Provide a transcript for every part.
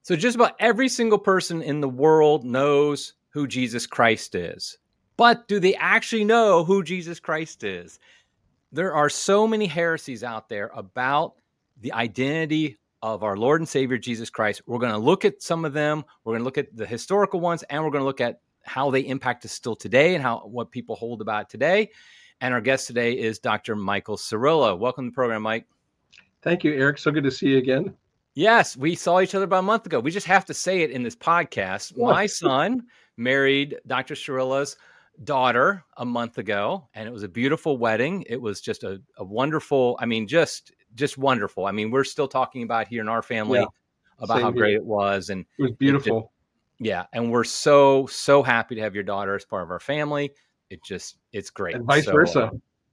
So just about every single person in the world knows who Jesus Christ is. But do they actually know who Jesus Christ is? There are so many heresies out there about the identity of our Lord and Savior, Jesus Christ. We're going to look at some of them. We're going to look at the historical ones, and we're going to look at how they impact us still today and what people hold about it today. And our guest today is Dr. Michael Cirillo. Welcome to the program, Mike. Thank you, Eric. So good to see you again. Yes, we saw each other about a month ago. We just have to say it in this podcast. Yeah. My son married Dr. Cirillo's daughter a month ago, and it was a beautiful wedding. It was just a wonderful, just wonderful. I mean, we're still talking about here in our family about how great it was. And it was beautiful. And we're so happy to have your daughter as part of our family. It's great. And vice versa.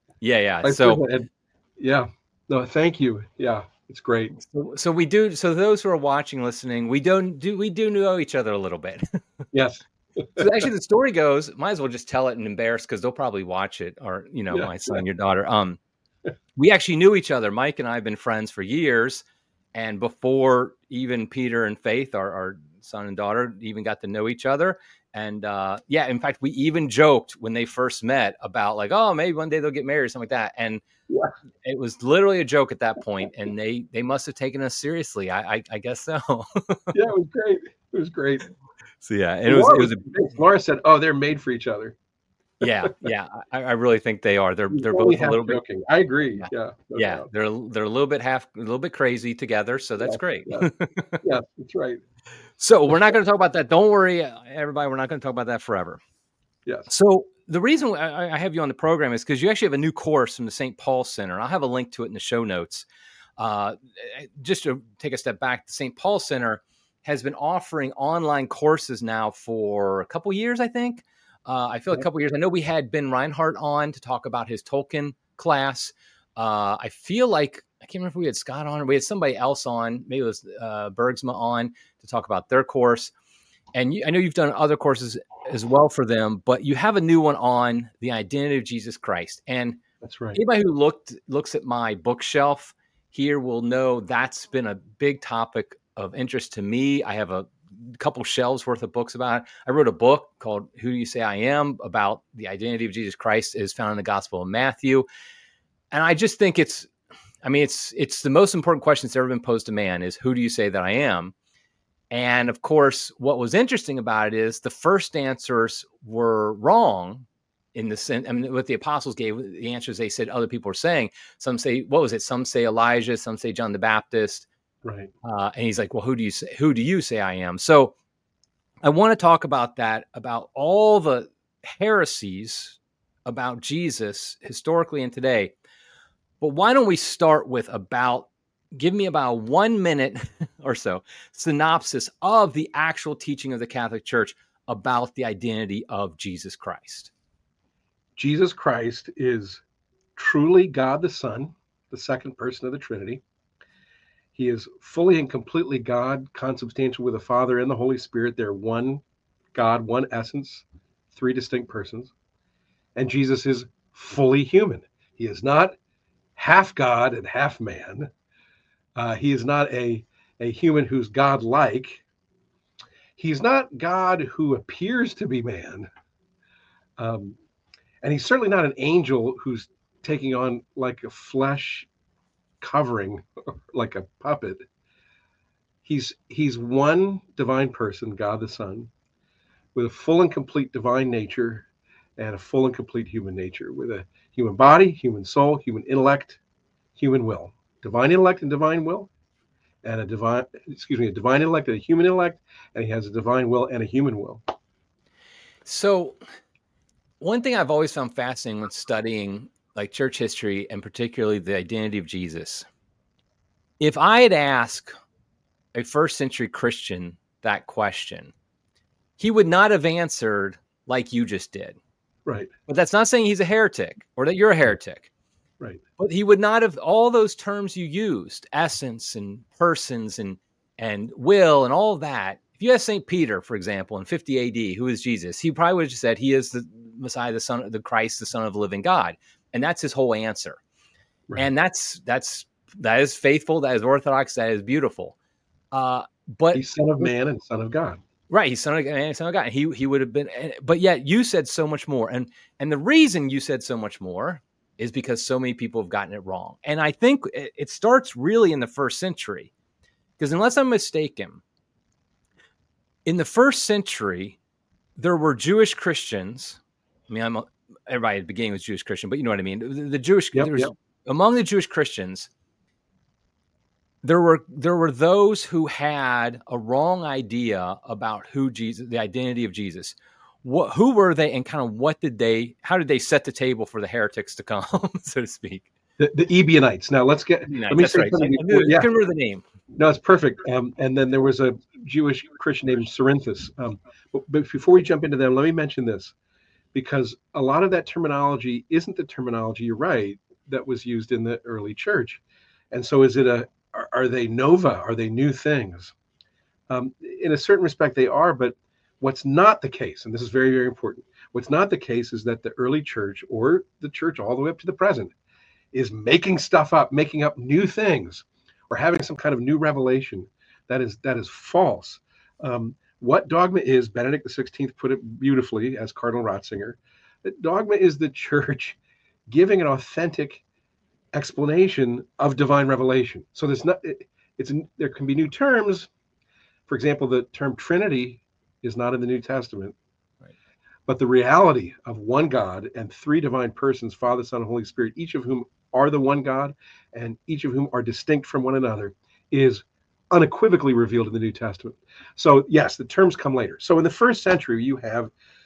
No, thank you. Yeah. It's great. So we do. So those who are watching, listening, we do know each other a little bit. Yes. So actually, the story goes. Might as well just tell it and embarrass because they'll probably watch it. Or my son, your daughter. We actually knew each other. Mike and I have been friends for years, and before even Peter and Faith, our son and daughter, even got to know each other. And in fact, we even joked when they first met about like, oh, maybe one day they'll get married or something like that. And it was literally a joke at that point, and they must have taken us seriously. I guess so. Yeah, it was great. It was great. So and Laura said, "Oh, they're made for each other." Yeah. I really think they are. They're both a little joking. Bit. I agree. Yeah. They're a little bit crazy together. So that's great. Yeah, that's right. So we're not going to talk about that. Don't worry, everybody. We're not going to talk about that forever. Yes. So the reason I have you on the program is because you actually have a new course from the St. Paul Center. I'll have a link to it in the show notes. Just to take a step back, the St. Paul Center has been offering online courses now for a couple years, I think. I feel like a couple years. I know we had Ben Reinhardt on to talk about his Tolkien class. I feel like, I can't remember if we had Scott on or we had somebody else on. Maybe it was Bergsma on to talk about their course. And I know you've done other courses as well for them, but you have a new one on the identity of Jesus Christ. And that's right. Anybody who looks at my bookshelf here will know that's been a big topic of interest to me. I have a couple shelves worth of books about it. I wrote a book called Who Do You Say I Am? About the identity of Jesus Christ is found in the Gospel of Matthew. And I just think it's the most important question that's ever been posed to man is, who do you say that I am? And of course, what was interesting about it is the first answers were wrong in the sense, what the apostles gave, the answers they said other people were saying. Some say, what was it? Some say Elijah, some say John the Baptist. Right. And he's like, well, who do you say I am? So I want to talk about that, about all the heresies about Jesus historically and today. But why don't we start with give me about 1 minute or so synopsis of the actual teaching of the Catholic Church about the identity of Jesus Christ. Jesus Christ is truly God the Son, the second person of the Trinity. He is fully and completely God, consubstantial with the Father and the Holy Spirit. They're one God, one essence, three distinct persons. And Jesus is fully human. He is not half God and half man. He is not a human who's God-like. He's not God who appears to be man. And he's certainly not an angel who's taking on like a flesh covering, like a puppet. He's one divine person, God the Son, with a full and complete divine nature and a full and complete human nature, with a human body, human soul, human intellect, human will. Divine intellect and divine will, and a divine intellect and a human intellect, and he has a divine will and a human will. So one thing I've always found fascinating when studying like church history and particularly the identity of Jesus, if I had asked a first century Christian that question, he would not have answered like you just did. Right. But that's not saying he's a heretic or that you're a heretic. Right. But he would not have all those terms you used, essence and persons and will and all of that. If you ask St. Peter, for example, in 50 AD, who is Jesus? He probably would have said he is the Messiah, the Son of the Christ, the Son of the living God. And that's his whole answer. Right. And that is faithful, that is orthodox, that is beautiful. But He's Son of Man and Son of God. right, he's son of man, son of God. He would have been, but yet you said so much more, and the reason you said so much more is because so many people have gotten it wrong. And I think it starts really in the first century, because unless I'm mistaken, in the first century there were Jewish Christians. I mean, everybody at the beginning was Jewish Christian, but you know what I mean. The Jewish among the Jewish Christians, there were those who had a wrong idea about who Jesus, the identity of Jesus. Who were they, and kind of how did they set the table for the heretics to come, so to speak? The Ebionites. Now let me say something. I can remember the name. No, it's perfect. And then there was a Jewish Christian named Cerinthus. But before we jump into them, let me mention this, because a lot of that terminology isn't the terminology, you're right, that was used in the early church. And so are they nova? Are they new things? In a certain respect, they are, but what's not the case, and this is very, very important, what's not the case is that the early church, or the church all the way up to the present, is making stuff up, making up new things, or having some kind of new revelation. That is false. What dogma is, Benedict XVI put it beautifully as Cardinal Ratzinger, that dogma is the church giving an authentic explanation of divine revelation. So there can be new terms. For example, the term Trinity is not in the New Testament, right? But the reality of one God and three divine persons, Father, Son, and Holy Spirit, each of whom are the one God and each of whom are distinct from one another, is unequivocally revealed in the New Testament. So yes, the terms come later. So in the first century, you have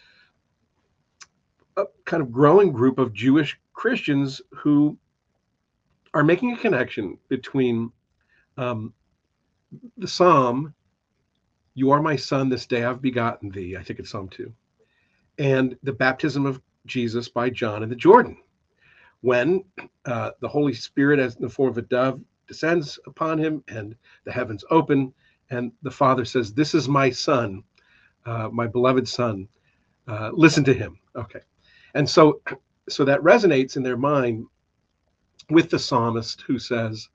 a kind of growing group of Jewish Christians who are making a connection between the Psalm, "You are my son, this day I've begotten thee," I think it's Psalm 2, and the baptism of Jesus by John in the Jordan, when the Holy Spirit, as in the form of a dove, descends upon him and the heavens open, and the Father says, "This is my son, my beloved son, listen to him." Okay. And so that resonates in their mind with the psalmist who says,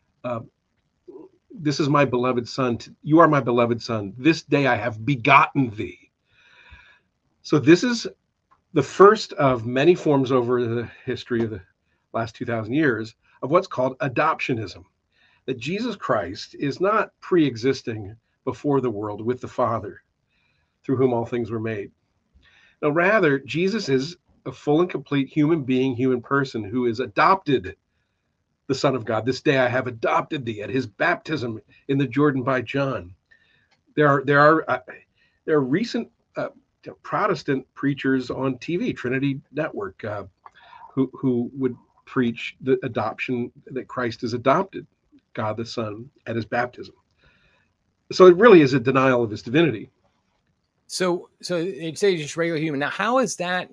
"This is my beloved son, you are my beloved son, this day I have begotten thee." So this is the first of many forms over the history of the last 2,000 years of what's called adoptionism, that Jesus Christ is not pre-existing before the world with the Father, through whom all things were made. No, rather, Jesus is a full and complete human being, human person who is adopted, the Son of God. "This day I have adopted thee," at his baptism in the Jordan by John. There are recent Protestant preachers on TV, Trinity Network, who would preach the adoption, that Christ is adopted, God the Son, at his baptism. So it really is a denial of his divinity. So you say just regular human. Now, how would that,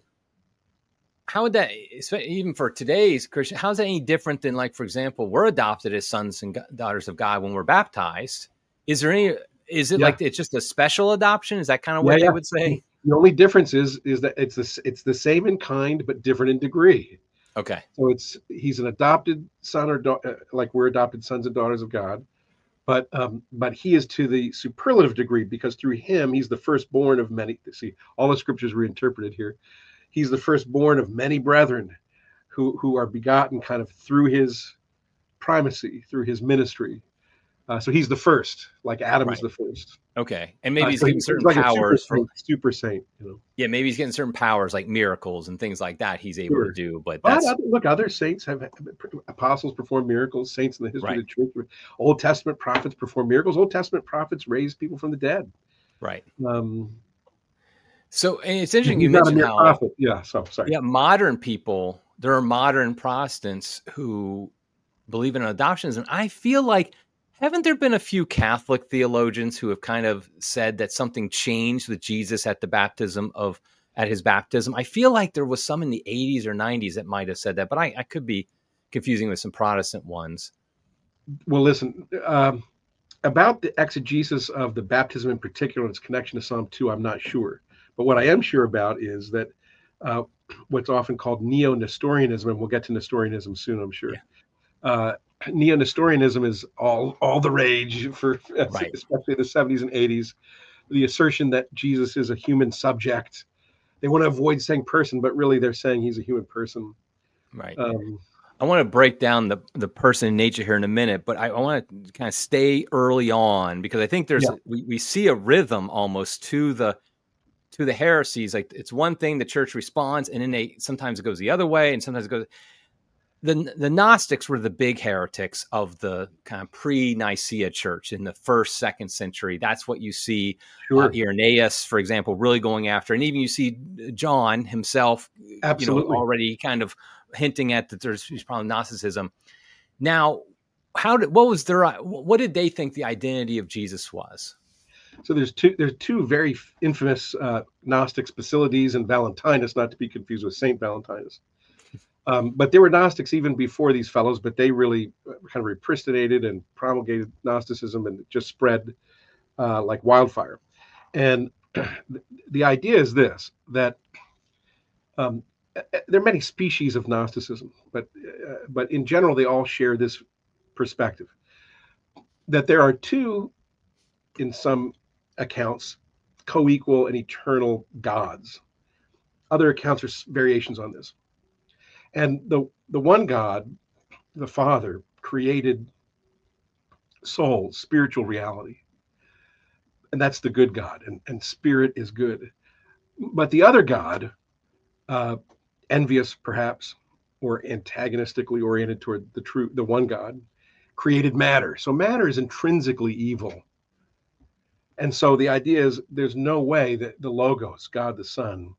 even for today's Christian, how is that any different than, like, for example, we're adopted as sons and daughters of God when we're baptized? Is it like it's just a special adoption? Is that kind of what they would say? The only difference is that it's the same in kind, but different in degree. Okay. So he's an adopted son or daughter, like we're adopted sons and daughters of God, but he is to the superlative degree, because through him he's the firstborn of many. See, all the scriptures reinterpreted here. He's the firstborn of many brethren who are begotten kind of through his primacy, through his ministry. So he's the first, like Adam is the first. Okay. And maybe he's getting certain powers. Super saint, you know. Yeah, maybe he's getting certain powers, like miracles and things like that he's able to do. But look, other saints apostles perform miracles, saints in the history of the church. Old Testament prophets perform miracles. Old Testament prophets raised people from the dead. Right. So, and it's interesting you mentioned how prophet. Sorry. Yeah, modern people, there are modern Protestants who believe in adoptions, and I feel like, haven't there been a few Catholic theologians who have kind of said that something changed with Jesus at his baptism? I feel like there was some in the 80s or 90s that might have said that, but I could be confusing with some Protestant ones. Well, listen, about the exegesis of the baptism in particular and its connection to Psalm 2, I'm not sure. But what I am sure about is that what's often called neo-Nestorianism, and we'll get to Nestorianism soon, I'm sure. Neo-Nestorianism is all the rage for Right. especially the 70s and 80s. The assertion that Jesus is a human subject. They want to avoid saying person, but really they're saying he's a human person. Right. Um, I want to break down the person in nature here in a minute, but I want to kind of stay early on because I think yeah, we see a rhythm almost to the heresies. Like it's one thing the church responds, and then sometimes it goes the other way, and sometimes it goes. The Gnostics were the big heretics of the kind of pre-Nicaea church in the first, second century. That's what you see sure, Irenaeus, for example, really going after, and even you see John himself, absolutely. already kind of hinting at that there's probably Gnosticism. Now, what did they think the identity of Jesus was? So there's two very infamous Gnostics, Basilides and Valentinus, not to be confused with Saint Valentinus. But there were Gnostics even before these fellows, but they really kind of repristinated and promulgated Gnosticism, and it just spread like wildfire. And the idea is this: that um, there are many species of Gnosticism, but in general, they all share this perspective that there are two, in some accounts, co-equal and eternal gods. Other accounts are variations on this. And the one God, the Father, created soul, spiritual reality. And that's the good God, and spirit is good. But the other God, uh, envious perhaps, or antagonistically oriented toward the one God, created matter. So matter is intrinsically evil. And so the idea is there's no way that the Logos, God the Son,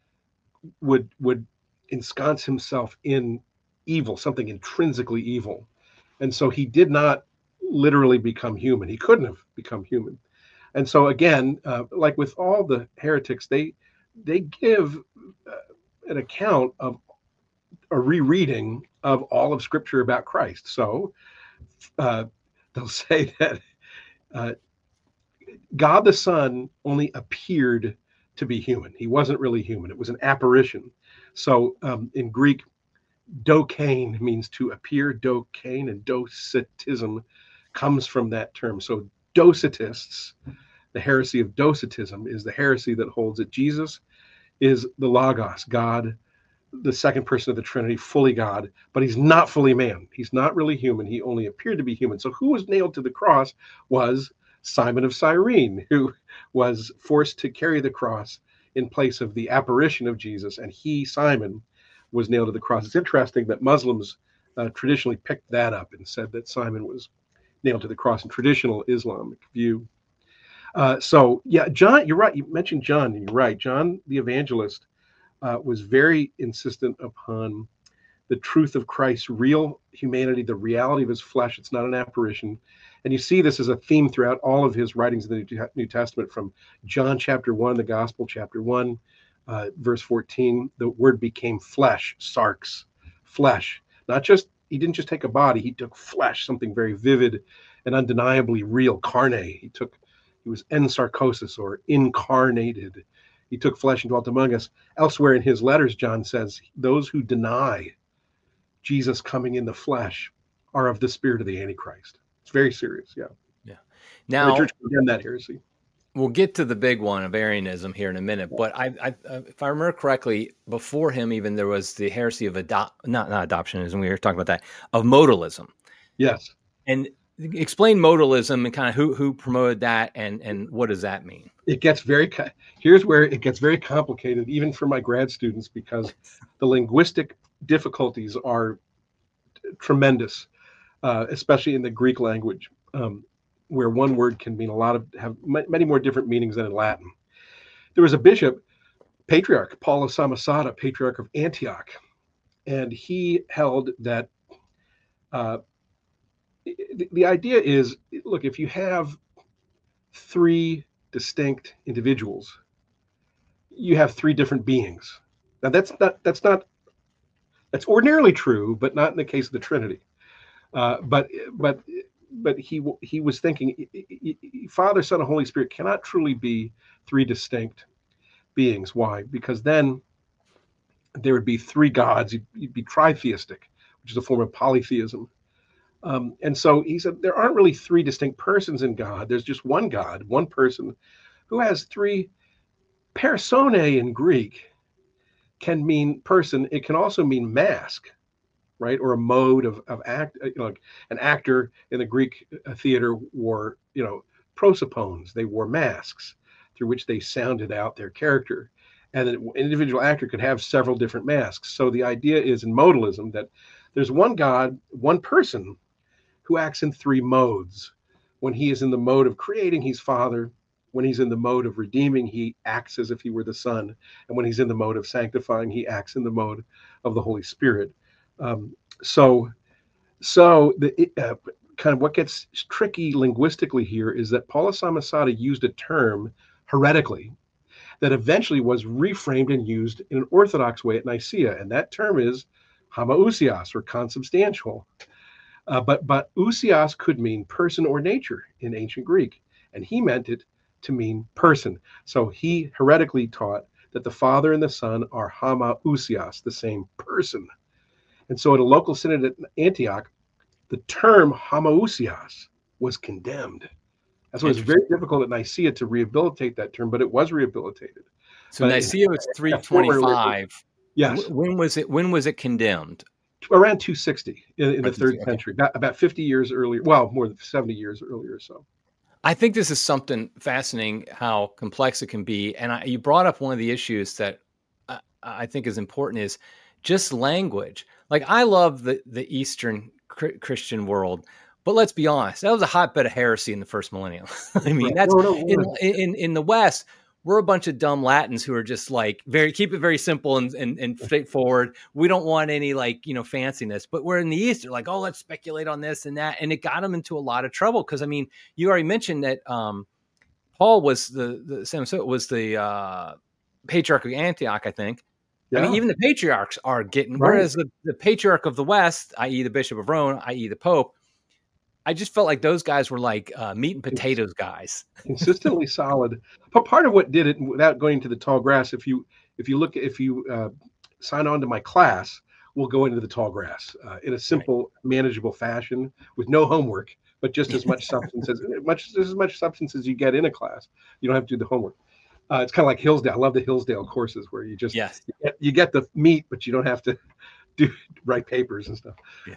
would ensconce himself in evil, something intrinsically evil. And so he did not literally become human. He couldn't have become human. And so again, like with all the heretics, they give an account of a rereading of all of Scripture about Christ. So uh, they'll say that uh, God the Son only appeared to be human. He wasn't really human. It was an apparition. So in Greek, dokein means to appear. Dokein and docetism comes from that term. So docetists, the heresy of docetism, is the heresy that holds that Jesus is the Logos, God, the second person of the Trinity, fully God, but he's not fully man. He's not really human. He only appeared to be human. So who was nailed to the cross was Simon of Cyrene, who was forced to carry the cross in place of the apparition of Jesus. And he, Simon, was nailed to the cross. It's interesting that Muslims traditionally picked that up and said that Simon was nailed to the cross in traditional Islamic view. So, yeah, John, you're right. You mentioned John, and you're right. John the Evangelist was very insistent upon the truth of Christ's real humanity, the reality of his flesh. It's not an apparition. And you see this as a theme throughout all of his writings in the New Testament, from John chapter 1, the Gospel chapter 1, verse 14. The word became flesh, sarx, flesh. Not just, he didn't just take a body, he took flesh, something very vivid and undeniably real, carne. He was ensarkosis, or incarnated. He took flesh and dwelt among us. Elsewhere in his letters, John says, those who deny Jesus coming in the flesh are of the spirit of the Antichrist. It's very serious, yeah. Yeah. And the Now, church condemned that heresy. we'll get to the big one of Arianism here in a minute, but if I remember correctly, before him, even there was the heresy of not adoptionism. We were talking about that, of modalism. Yes. And explain modalism and kind of who promoted that and what does that mean? It gets here's where it gets very complicated, even for my grad students, because the linguistic difficulties are tremendous, especially in the Greek language, where one word can mean have many more different meanings than in Latin. There was a bishop, patriarch, Paul of Samosata, patriarch of Antioch, and he held that the idea is, look, if you have three distinct individuals, you have three different beings. Now that's ordinarily true, but not in the case of the Trinity. But he was thinking, Father, Son, and Holy Spirit cannot truly be three distinct beings. Why? Because then there would be three gods. You'd be tritheistic, which is a form of polytheism. And so he said there aren't really three distinct persons in God. There's just one God, one person who has three. Personae in Greek can mean person. It can also mean mask, right? Or a mode of act. Like an actor in the Greek theater wore, prosopones. They wore masks through which they sounded out their character. And an individual actor could have several different masks. So the idea is in modalism that there's one God, one person who acts in three modes. When he is in the mode of creating, he's Father. When he's in the mode of redeeming, he acts as if he were the Son. And when he's in the mode of sanctifying, he acts in the mode of the Holy Spirit. Um, so, kind of what gets tricky linguistically here is that Paulus Samosata used a term heretically that eventually was reframed and used in an Orthodox way at Nicaea, and that term is homoousios, or consubstantial. But ousios could mean person or nature in ancient Greek, and he meant it to mean person. So he heretically taught that the Father and the Son are homoousios, the same person. And so at a local synod at Antioch, the term homoousios was condemned. That's why it's very difficult at Nicaea to rehabilitate that term, but it was rehabilitated. So but Nicaea was 325. Yes. When was it condemned? Around 260 in the third century, about 50 years earlier. Well, more than 70 years earlier or so. I think this is something fascinating, how complex it can be. And you brought up one of the issues that I think is important is just language. Like, I love the Eastern Christian world, but let's be honest, that was a hotbed of heresy in the first millennium. I mean, that's in the West, we're a bunch of dumb Latins who are just like keep it very simple and straightforward. We don't want any fanciness, but we're in the East. They're like, oh, let's speculate on this and that. And it got them into a lot of trouble. Cause I mean, you already mentioned that Paul was the patriarch of Antioch, I think. Yeah. I mean, even the patriarchs are getting, right. Whereas the patriarch of the West, i.e. the Bishop of Rome, i.e. the Pope, I just felt like those guys were like meat and potatoes guys. Consistently solid. But part of what did it, without going to the tall grass, if you sign on to my class, we'll go into the tall grass in a simple, manageable fashion with no homework, but just as much substance as much substance as you get in a class. You don't have to do the homework. It's kind of like Hillsdale. I love the Hillsdale courses where you just you get the meat, but you don't have to write papers and stuff. Yeah.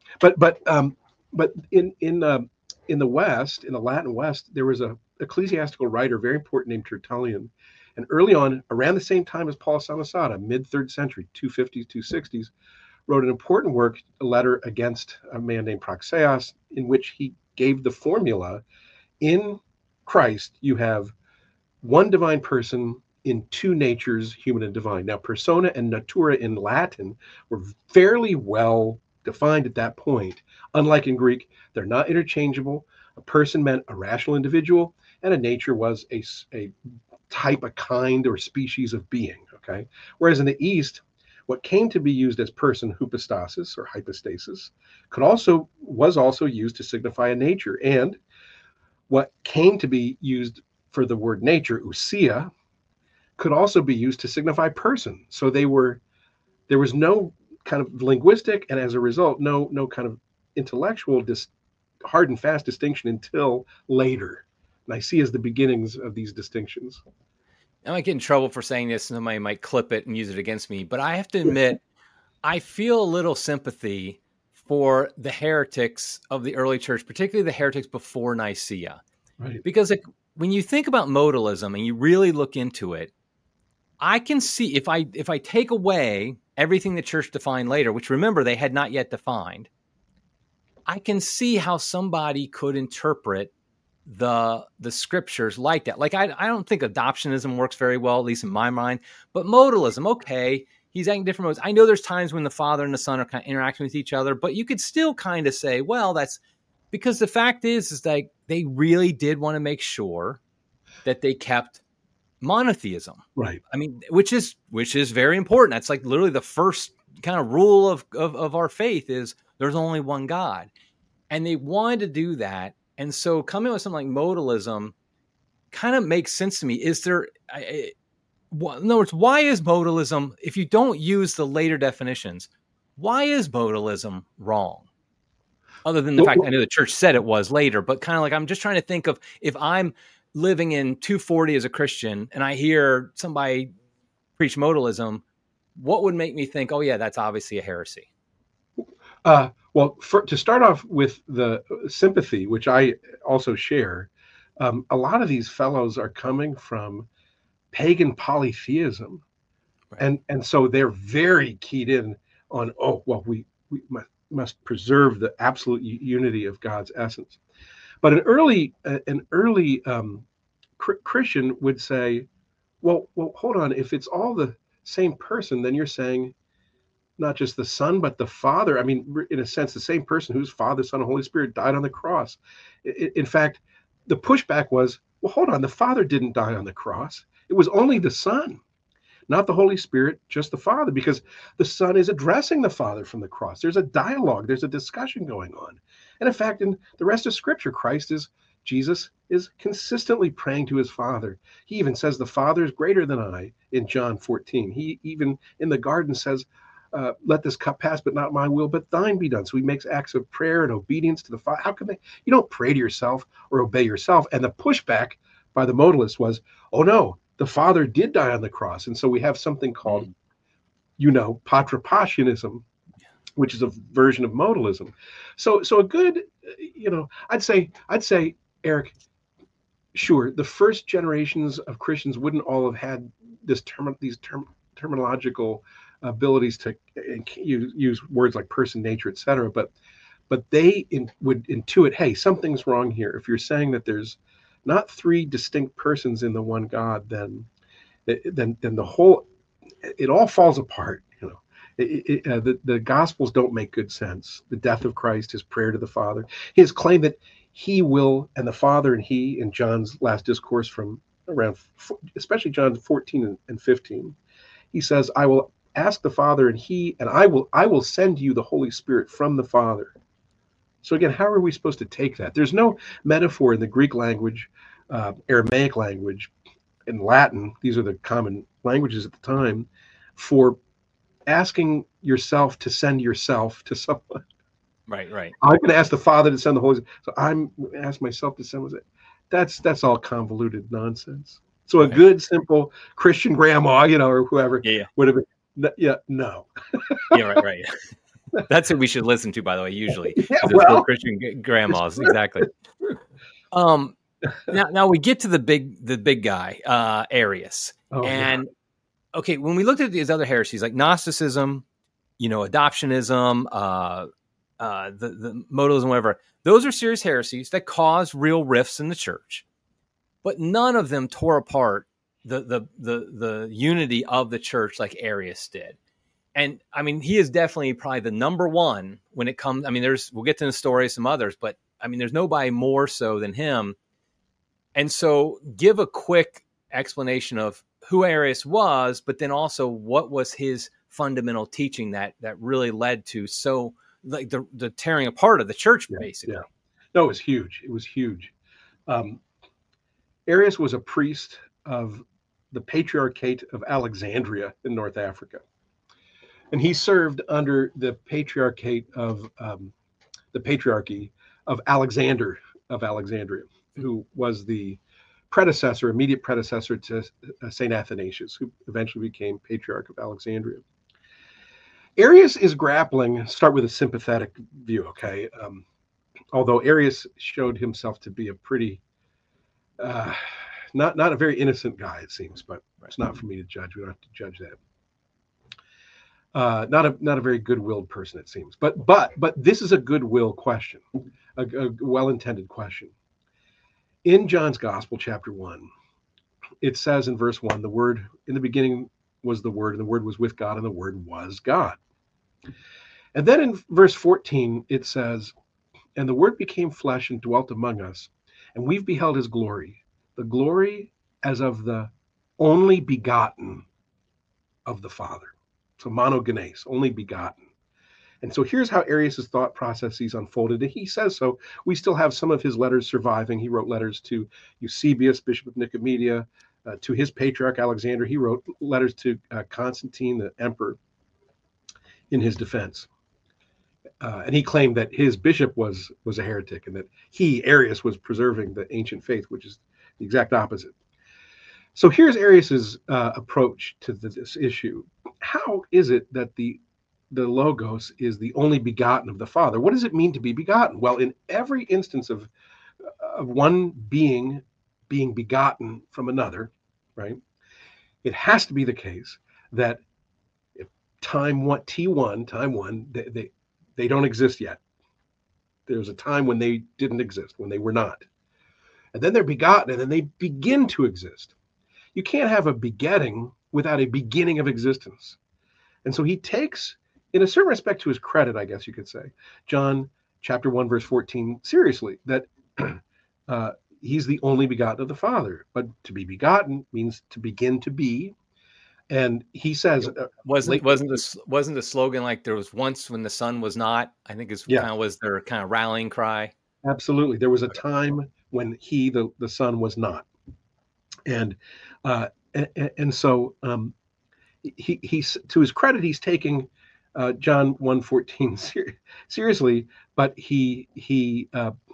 But in the West, in the Latin West, there was a ecclesiastical writer, very important, named Tertullian. And early on, around the same time as Paul Samosata, mid-3rd century, 250s, 260s, wrote an important work, a letter against a man named Praxeas, in which he gave the formula: in Christ, you have one divine person in two natures, human and divine. Now, persona and natura in Latin were fairly well defined at that point. Unlike in Greek, they're not interchangeable. A person meant a rational individual, and a nature was a type, a kind, or species of being. Okay. Whereas in the East, what came to be used as person, hypostasis or hypostasis, was also used to signify a nature. And what came to be used for the word nature, ousia, could also be used to signify person. So there was no kind of linguistic, and as a result, no kind of intellectual hard and fast distinction until later. Nicaea is the beginnings of these distinctions. I might get in trouble for saying this, and somebody might clip it and use it against me, but I have to admit, I feel a little sympathy for the heretics of the early church, particularly the heretics before Nicaea. Right. Because when you think about modalism and you really look into it, I can see if I take away everything the church defined later, which, remember, they had not yet defined, I can see how somebody could interpret the scriptures like that. Like, I don't think adoptionism works very well, at least in my mind, but modalism, okay, he's acting different modes. I know there's times when the Father and the Son are kind of interacting with each other, but you could still kind of say, well, that's because the fact is that they really did want to make sure that they kept monotheism. Right. I mean, which is very important. That's like literally the first kind of rule of our faith is there's only one God. And they wanted to do that. And so coming with something like modalism kind of makes sense to me. In other words, why is modalism, if you don't use the later definitions, why is modalism wrong? Other than the fact I know the church said it was later, but kind of like I'm just trying to think of if I'm living in 240 as a Christian and I hear somebody preach modalism, what would make me think, oh yeah, that's obviously a heresy? Well, to start off with the sympathy, which I also share, a lot of these fellows are coming from pagan polytheism, Right. and so they're very keyed in on, oh well, we must preserve the absolute unity of God's essence. But an early Christian would say, well, hold on, if it's all the same person, then you're saying not just the Son, but the Father. I mean, in a sense, the same person who's Father, Son, and Holy Spirit died on the cross. In fact, the pushback was, well, hold on, the Father didn't die on the cross. It was only the Son, not the Holy Spirit, just the Father, because the Son is addressing the Father from the cross. There's a dialogue, there's a discussion going on. And in fact, in the rest of Scripture, Jesus is consistently praying to his Father. He even says, the Father is greater than I in John 14. He even in the garden says, let this cup pass, but not my will, but thine be done. So he makes acts of prayer and obedience to the Father. How can you don't pray to yourself or obey yourself? And the pushback by the modalists was, oh no, the Father did die on the cross. And so we have something called, patripassianism, which is a version of modalism. So a good, I'd say, Eric, sure, the first generations of Christians wouldn't all have had these terminological abilities to use words like person, nature, etc. But they would intuit, hey, something's wrong here. If you're saying that there's not three distinct persons in the one God, then the whole, it all falls apart. The Gospels don't make good sense. The death of Christ, his prayer to the Father, his claim that he will, and the Father and he, in John's last discourse from around, especially John 14 and 15, he says, I will ask the Father and I will send you the Holy Spirit from the Father. So again, how are we supposed to take that? There's no metaphor in the Greek language, Aramaic language, and Latin. These are the common languages at the time for asking yourself to send yourself to someone. Right. I'm going to ask the Father to send the Holy Spirit. So I'm going to ask myself to send. That's all convoluted nonsense. So a good, simple Christian grandma, or whoever would have been, no. Right. That's who we should listen to, by the way, usually. Christian grandmas, exactly. Now we get to the big guy, Arius. Okay, when we looked at these other heresies like Gnosticism, adoptionism, the modalism, whatever, those are serious heresies that cause real rifts in the church. But none of them tore apart the unity of the church like Arius did. And I mean, he is definitely probably the number one when it comes. I mean, we'll get to the story of some others, but I mean, there's nobody more so than him. And so give a quick explanation of who Arius was, but then also what was his fundamental teaching that really led to like the tearing apart of the church, basically. Yeah. No, it was huge. It was huge. Arius was a priest of the Patriarchate of Alexandria in North Africa. And he served under the Patriarchate of the Patriarchy of Alexander of Alexandria, who was the immediate predecessor to St. Athanasius, who eventually became Patriarch of Alexandria. Arius is grappling, start with a sympathetic view, okay? Although Arius showed himself to be a pretty, not a very innocent guy, it seems, but it's not for me to judge. We don't have to judge that. Not a very good-willed person, it seems. But this is a goodwill question, a well-intended question. In John's Gospel, chapter 1, it says in verse 1, the Word, in the beginning was the Word, and the Word was with God, and the Word was God. And then in verse 14, it says, and the Word became flesh and dwelt among us, and we've beheld his glory, the glory as of the only begotten of the Father. So monogenes, only begotten. And so here's how Arius' thought processes unfolded. And he says so. We still have some of his letters surviving. He wrote letters to Eusebius, Bishop of Nicomedia, to his patriarch Alexander. He wrote letters to Constantine, the emperor, in his defense. And he claimed that his bishop was a heretic, and that he, Arius, was preserving the ancient faith, which is the exact opposite. So here's Arius's approach to this issue. How is it that the Logos is the only begotten of the Father? What does it mean to be begotten? Well, in every instance of one being begotten from another, right, it has to be the case that if time one, they don't exist yet. There's a time when they didn't exist, when they were not. And then they're begotten, and then they begin to exist. You can't have a begetting without a beginning of existence. And so he takes, in a certain respect, to his credit, I guess you could say, John chapter 1, verse 14, seriously, that he's the only begotten of the Father. But to be begotten means to begin to be. And he says, wasn't the slogan like there was once when the Son was not? I think is kind of was their kind of rallying cry. Absolutely, there was a time when he, the Son, was not, and so he's, to his credit, he's taking John 1:14 seriously, but he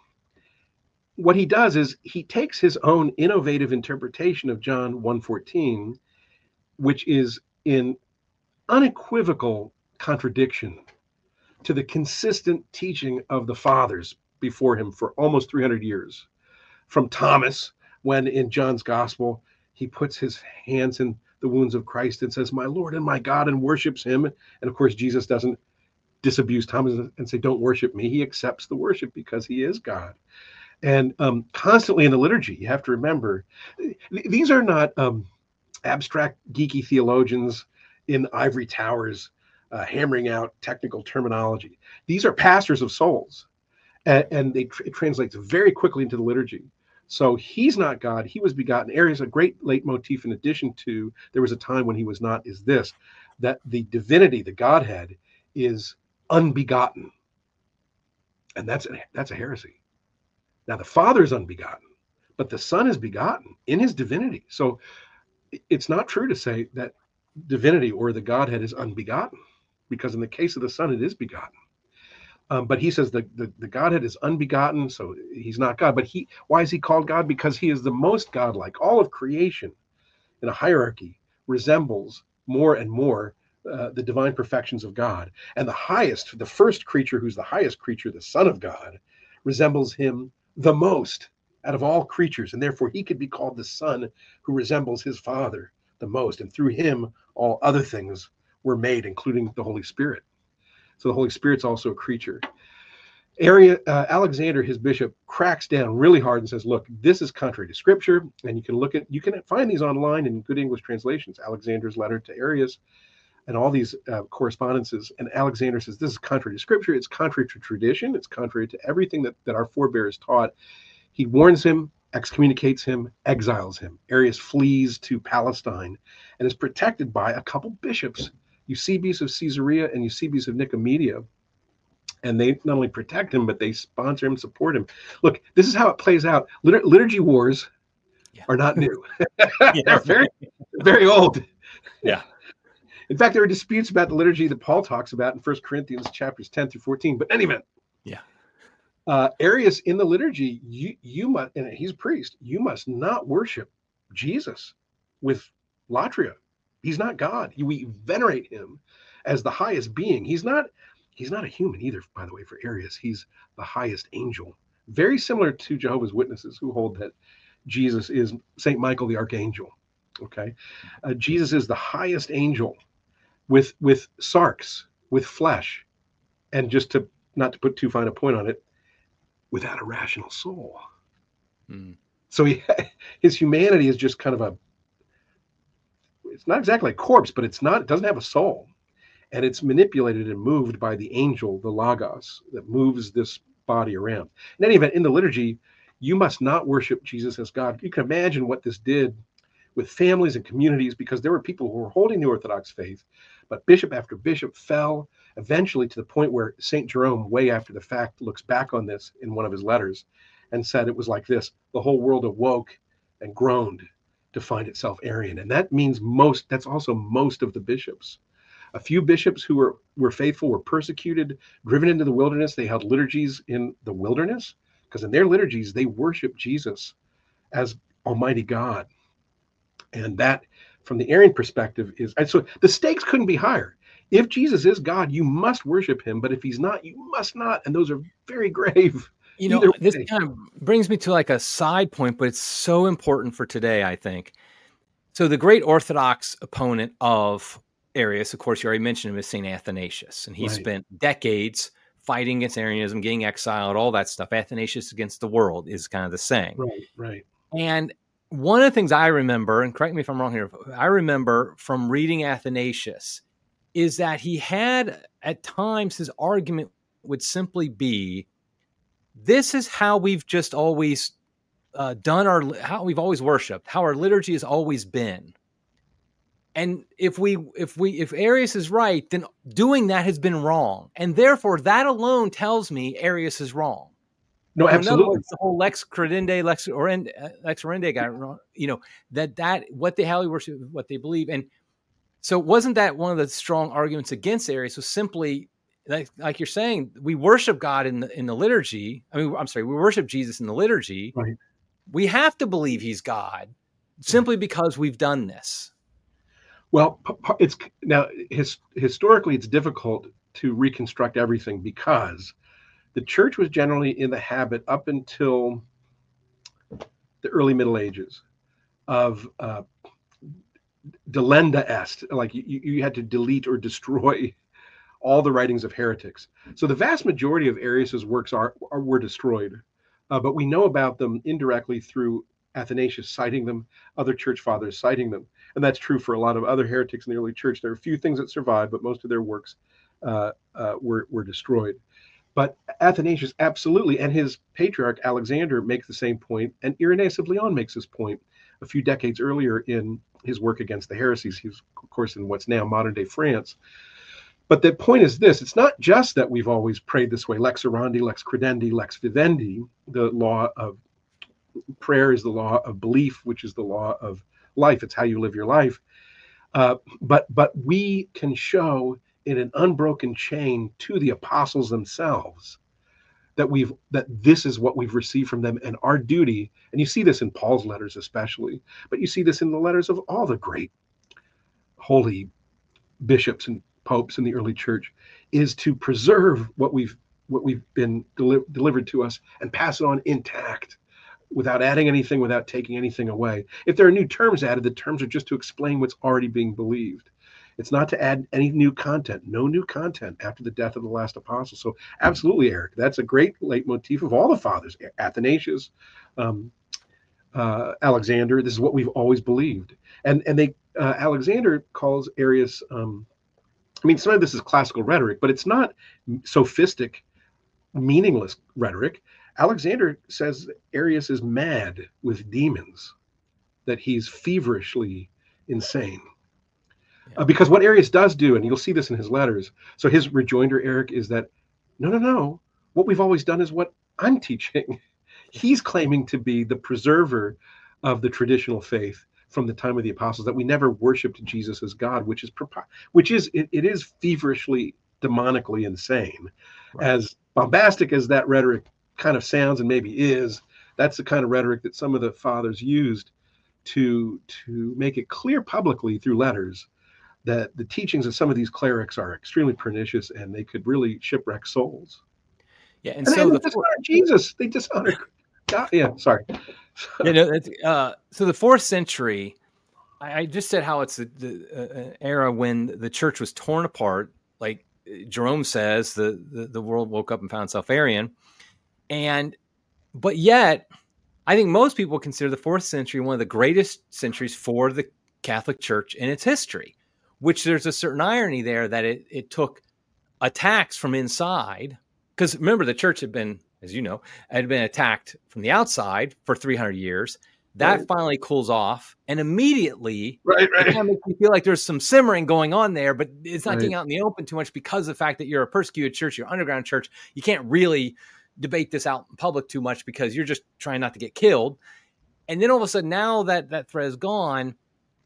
what he does is he takes his own innovative interpretation of John 1:14, which is in unequivocal contradiction to the consistent teaching of the fathers before him for almost 300 years. From Thomas, when in John's gospel, he puts his hands in the wounds of Christ and says, "My Lord and my God," and worships him. And of course, Jesus doesn't disabuse Thomas and say, "Don't worship me." He accepts the worship because he is God. And constantly in the liturgy, you have to remember, these are not abstract, geeky theologians in ivory towers hammering out technical terminology. These are pastors of souls, and it translates very quickly into the liturgy. So he's not God, he was begotten. Arius, a great leitmotif in addition to there was a time when he was not, is this, that the divinity, the Godhead, is unbegotten. And that's a heresy. Now the Father is unbegotten, but the Son is begotten in his divinity. So it's not true to say that divinity or the Godhead is unbegotten, because in the case of the Son, it is begotten. But he says the Godhead is unbegotten, so he's not God. But why is he called God? Because he is the most godlike. All of creation in a hierarchy resembles more and more the divine perfections of God. And the highest, the first creature who's the highest creature, the Son of God, resembles him the most out of all creatures. And therefore he could be called the Son who resembles his Father the most. And through him, all other things were made, including the Holy Spirit. So the Holy Spirit's also a creature. Alexander, his bishop, cracks down really hard and says, look, this is contrary to Scripture. And you can find these online in good English translations, Alexander's letter to Arius and all these correspondences. And Alexander says, this is contrary to Scripture. It's contrary to tradition. It's contrary to everything that our forebears taught. He warns him, excommunicates him, exiles him. Arius flees to Palestine and is protected by a couple bishops, Eusebius of Caesarea and Eusebius of Nicomedia. And they not only protect him, but they sponsor him, support him. Look, this is how it plays out. Liturgy wars are not new. They're very, very old. Yeah. In fact, there are disputes about the liturgy that Paul talks about in 1 Corinthians chapters 10 through 14. But in any event, Arius in the liturgy, you must, and he's a priest, you must not worship Jesus with latria. He's not God. We venerate him as the highest being. He's not a human either, by the way, for Arius. He's the highest angel. Very similar to Jehovah's Witnesses, who hold that Jesus is Saint Michael the Archangel. Okay, Jesus is the highest angel with sarx, with flesh, and just to not to put too fine a point on it, without a rational soul. So his humanity is just kind of it's not exactly a corpse, but it doesn't have a soul. And it's manipulated and moved by the angel, the Logos, that moves this body around. In any event, in the liturgy, you must not worship Jesus as God. You can imagine what this did with families and communities, because there were people who were holding the Orthodox faith, but bishop after bishop fell, eventually to the point where St. Jerome, way after the fact, looks back on this in one of his letters and said it was like this: the whole world awoke and groaned to find itself Arian. And that means that's also most of the bishops. A few bishops who were faithful were persecuted, driven into the wilderness. They held liturgies in the wilderness because in their liturgies, they worship Jesus as Almighty God. And that, from the Arian perspective, and so the stakes couldn't be higher. If Jesus is God, you must worship him. But if he's not, you must not. And those are very grave. This kind of brings me to like a side point, but it's so important for today, I think. So the great Orthodox opponent of Arius, of course, you already mentioned him, is St. Athanasius. And he spent decades fighting against Arianism, getting exiled, all that stuff. Athanasius against the world is kind of the saying. Right. And one of the things I remember, and correct me if I'm wrong here, I remember from reading Athanasius is that he had, at times, his argument would simply be, this is how we've just always done how we've always worshiped, how our liturgy has always been. And if Arius is right, then doing that has been wrong. And therefore, that alone tells me Arius is wrong. No, absolutely. In other words, the whole lex credendi, lex oriendi guy, that what they how we worship, what they believe. And so wasn't that one of the strong arguments against Arius was simply like you're saying, we worship God in the liturgy. I mean, I'm sorry, we worship Jesus in the liturgy. Right. We have to believe he's God simply because we've done this. Well, historically, it's difficult to reconstruct everything because the church was generally in the habit up until the early Middle Ages of delenda est, like you had to delete or destroy all the writings of heretics. So the vast majority of Arius's works were destroyed, but we know about them indirectly through Athanasius citing them, other church fathers citing them, and that's true for a lot of other heretics in the early church. There are a few things that survived, but most of their works were destroyed. But Athanasius absolutely, and his patriarch Alexander makes the same point, and Irenaeus of Lyon makes this point a few decades earlier in his work against the heresies. He's, of course, in what's now modern-day France. But the point is this: it's not just that we've always prayed this way. Lex orandi, lex credendi, lex vivendi. The law of prayer is the law of belief, which is the law of life. It's how you live your life. But we can show in an unbroken chain to the apostles themselves that this is what we've received from them, and our duty. And you see this in Paul's letters especially, but you see this in the letters of all the great holy bishops and popes in the early church, is to preserve what we've been delivered to us and pass it on intact, without adding anything, without taking anything away. If there are new terms added, the terms are just to explain what's already being believed. It's not to add any new content, no new content after the death of the last apostle. So absolutely, Eric, that's a great leitmotif of all the fathers, Athanasius, Alexander. This is what we've always believed. And Alexander calls Arius, some of this is classical rhetoric, but it's not sophistic, meaningless rhetoric. Alexander says Arius is mad with demons, that he's feverishly insane. Because what Arius does do, and you'll see this in his letters, so his rejoinder, Eric, is that, no, what we've always done is what I'm teaching. He's claiming to be the preserver of the traditional faith from the time of the apostles, that we never worshipped Jesus as God, which is feverishly, demonically insane. Right. As bombastic as that rhetoric kind of sounds and maybe is, that's the kind of rhetoric that some of the fathers used to make it clear publicly through letters that the teachings of some of these clerics are extremely pernicious and they could really shipwreck souls. Yeah, and so they dishonor Jesus. They dishonor God. Yeah, sorry. So the 4th century, I just said how it's an era when the church was torn apart. Like Jerome says, the world woke up and found itself Arian. But yet, I think most people consider the 4th century one of the greatest centuries for the Catholic Church in its history, which there's a certain irony there that it took attacks from inside. Because remember, the church had been, as you know, had been attacked from the outside for 300 years. That finally cools off, and immediately it kind of makes me feel like there's some simmering going on there, but it's not getting out in the open too much because of the fact that you're a persecuted church, you're an underground church. You can't really debate this out in public too much because you're just trying not to get killed. And then all of a sudden, now that threat is gone,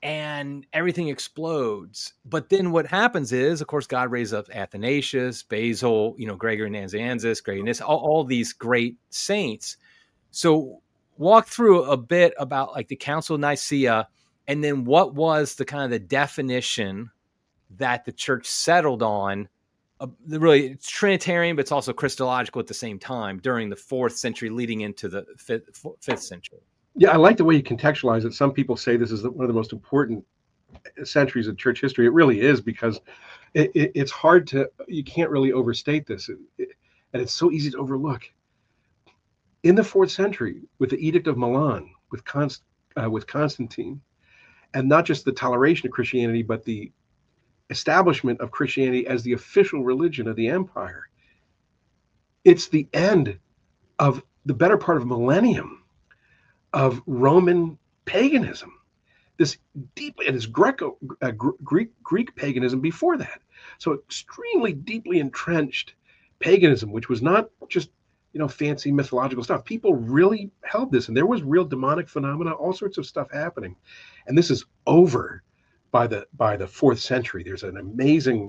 and everything explodes. But then what happens is, of course, God raises up Athanasius, Basil, Gregory Nazianzus, Gregory Nyssa, all these great saints. So walk through a bit about like the Council of Nicaea, and then what was the kind of the definition that the church settled on. Really, it's Trinitarian, but it's also Christological at the same time during the 4th century leading into the 5th century. Yeah, I like the way you contextualize it. Some people say this is one of the most important centuries of church history. It really is, because it's hard to, you can't really overstate this. And it's so easy to overlook. In the 4th century, with the Edict of Milan, with Constantine, and not just the toleration of Christianity, but the establishment of Christianity as the official religion of the empire, it's the end of the better part of a millennium of Roman paganism, this deeply, and this Greek paganism before that. So extremely deeply entrenched paganism, which was not just fancy mythological stuff. People really held this, and there was real demonic phenomena, all sorts of stuff happening. And this is over by the 4th century. There's an amazing,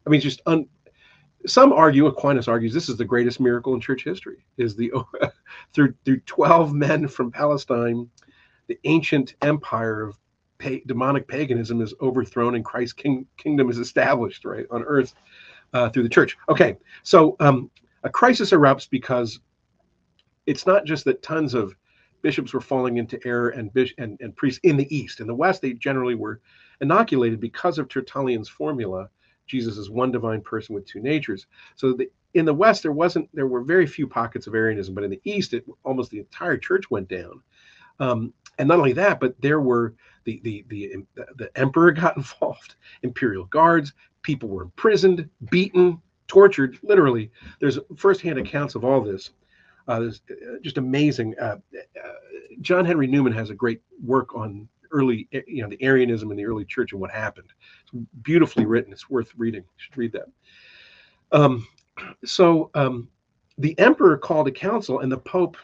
some argue, Aquinas argues, this is the greatest miracle in church history, is the through 12 men from Palestine, the ancient empire of demonic paganism is overthrown and Christ's kingdom is established right on earth through the church. Okay, so a crisis erupts because it's not just that tons of bishops were falling into error and priests in the East. In the West, they generally were inoculated because of Tertullian's formula. Jesus is one divine person with two natures. So in the West, there were very few pockets of Arianism, but in the East, almost the entire church went down. And not only that, but there were the emperor got involved, imperial guards, people were imprisoned, beaten, tortured, literally. There's firsthand accounts of all this. There's just amazing. John Henry Newman has a great work on early, the Arianism in the early church and what happened. It's beautifully written. It's worth reading. You should read that. So the emperor called a council and the Pope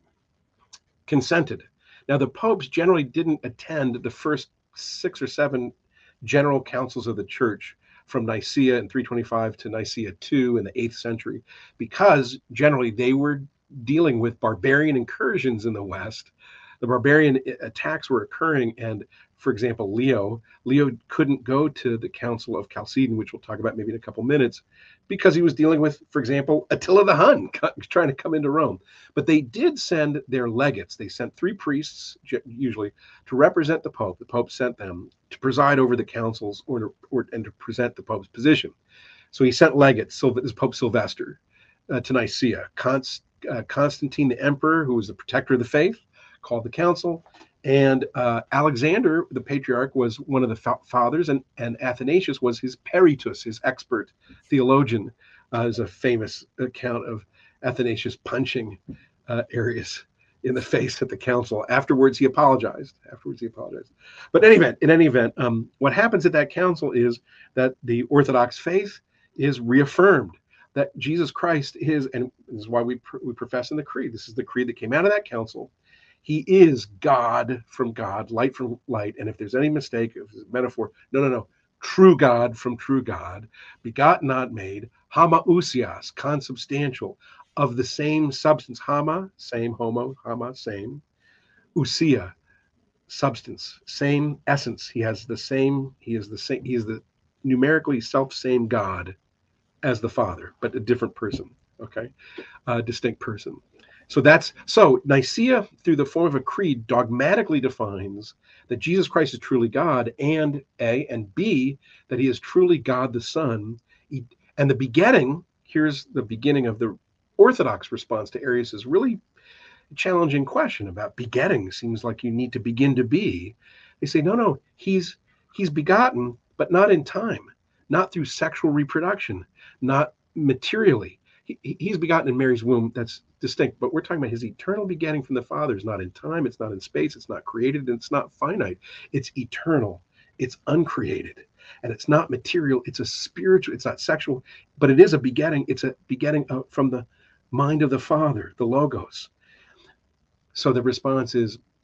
consented. Now, the popes generally didn't attend the first 6 or 7 general councils of the church from Nicaea in 325 to Nicaea II in the 8th century, because generally they were dealing with barbarian incursions in the West. The barbarian attacks were occurring, and for example, Leo couldn't go to the Council of Chalcedon, which we'll talk about maybe in a couple minutes, because he was dealing with, for example, Attila the Hun trying to come into Rome. But they did send their legates. They sent 3 priests, usually, to represent the Pope. The Pope sent them to preside over the councils and to present the Pope's position. So he sent legates, so that is Pope Sylvester, to Nicaea. Constantine the Emperor, who was the protector of the faith, called the council. And Alexander, the patriarch, was one of the fathers, and Athanasius was his peritus, his expert theologian. There's a famous account of Athanasius punching Arius in the face at the council. Afterwards, he apologized. But in any event, what happens at that council is that the Orthodox faith is reaffirmed, that Jesus Christ is, and this is why we profess in the creed. This is the creed that came out of that council. He is God from God, light from light. And if there's any mistake, if it's a metaphor, no. True God from true God, begotten, not made, homoousios, consubstantial, of the same substance. Hama, same, homo, hama, same. Ousia, substance, same essence. He is the same, he is the numerically self-same God as the Father, but a different person, okay? Distinct person. So Nicaea, through the form of a creed, dogmatically defines that Jesus Christ is truly God, and A, and B, that he is truly God the Son. And the begetting, here's the beginning of the Orthodox response to Arius' really challenging question about begetting. Seems like you need to begin to be. They say, no, he's begotten, but not in time, not through sexual reproduction, not materially. He's begotten in Mary's womb. That's distinct, but we're talking about his eternal begetting from the Father. Is not in time, it's not in space, it's not created, and it's not finite. It's eternal, it's uncreated, and it's not material. It's a spiritual, it's not sexual, but it is a begetting. It's a begetting from the mind of the Father, the Logos. So the response is,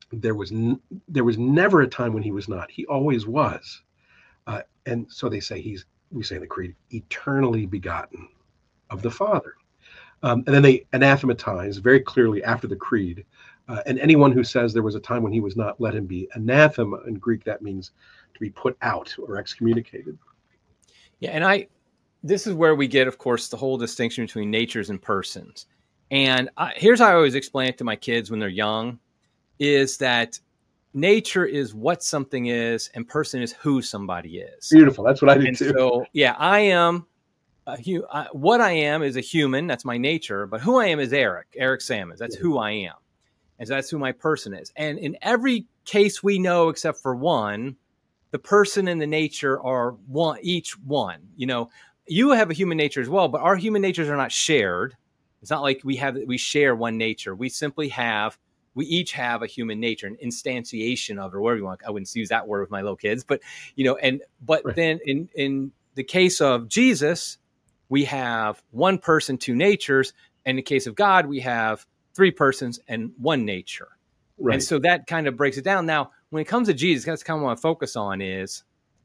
There was there was never a time when he was not. He always was. And so they say we say in the creed, eternally begotten of the Father. And then they anathematize very clearly after the creed. And anyone who says there was a time when he was not, let him be anathema. In Greek, that means to be put out or excommunicated. Yeah, and this is where we get, of course, the whole distinction between natures and persons. And here's how I always explain it to my kids when they're young, is that nature is what something is, and person is who somebody is. Beautiful. That's what I do and too. So, yeah, I am what I am is a human. That's my nature. But who I am is Eric Sammons. That's who I am. And so that's who my person is. And in every case we know, except for one, the person and the nature are each one. You know, you have a human nature as well, but our human natures are not shared. It's not like we share one nature. We each have a human nature, an instantiation of it, or whatever you want. I wouldn't use that word with my little kids, but Right. then in the case of Jesus, we have one person, two natures. In the case of God, we have three persons and one nature. Right. And so that kind of breaks it down. Now, when it comes to Jesus, that's kind of what I want to focus on is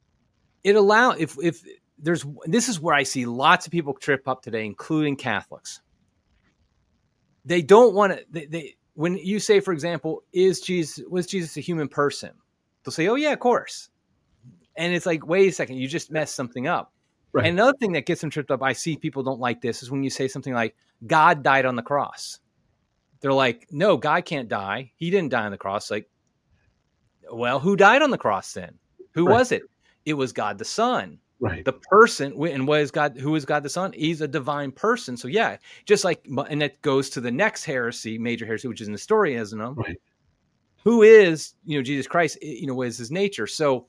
if this is where I see lots of people trip up today, including Catholics. They don't want to, when you say, for example, was Jesus a human person? They'll say, oh yeah, of course. And it's like, wait a second, you just messed something up. Right. And another thing that gets them tripped up, I see people don't like this, is when you say something like, God died on the cross. They're like, no, God can't die. He didn't die on the cross. Like, well, who died on the cross then? Who was it? It was God the Son. Right. The person, and what is God? Who is God the Son? He's a divine person. So yeah, just like, and that goes to the next heresy, major heresy, which is Nestorianism. Right. Who is, Jesus Christ? What is his nature? So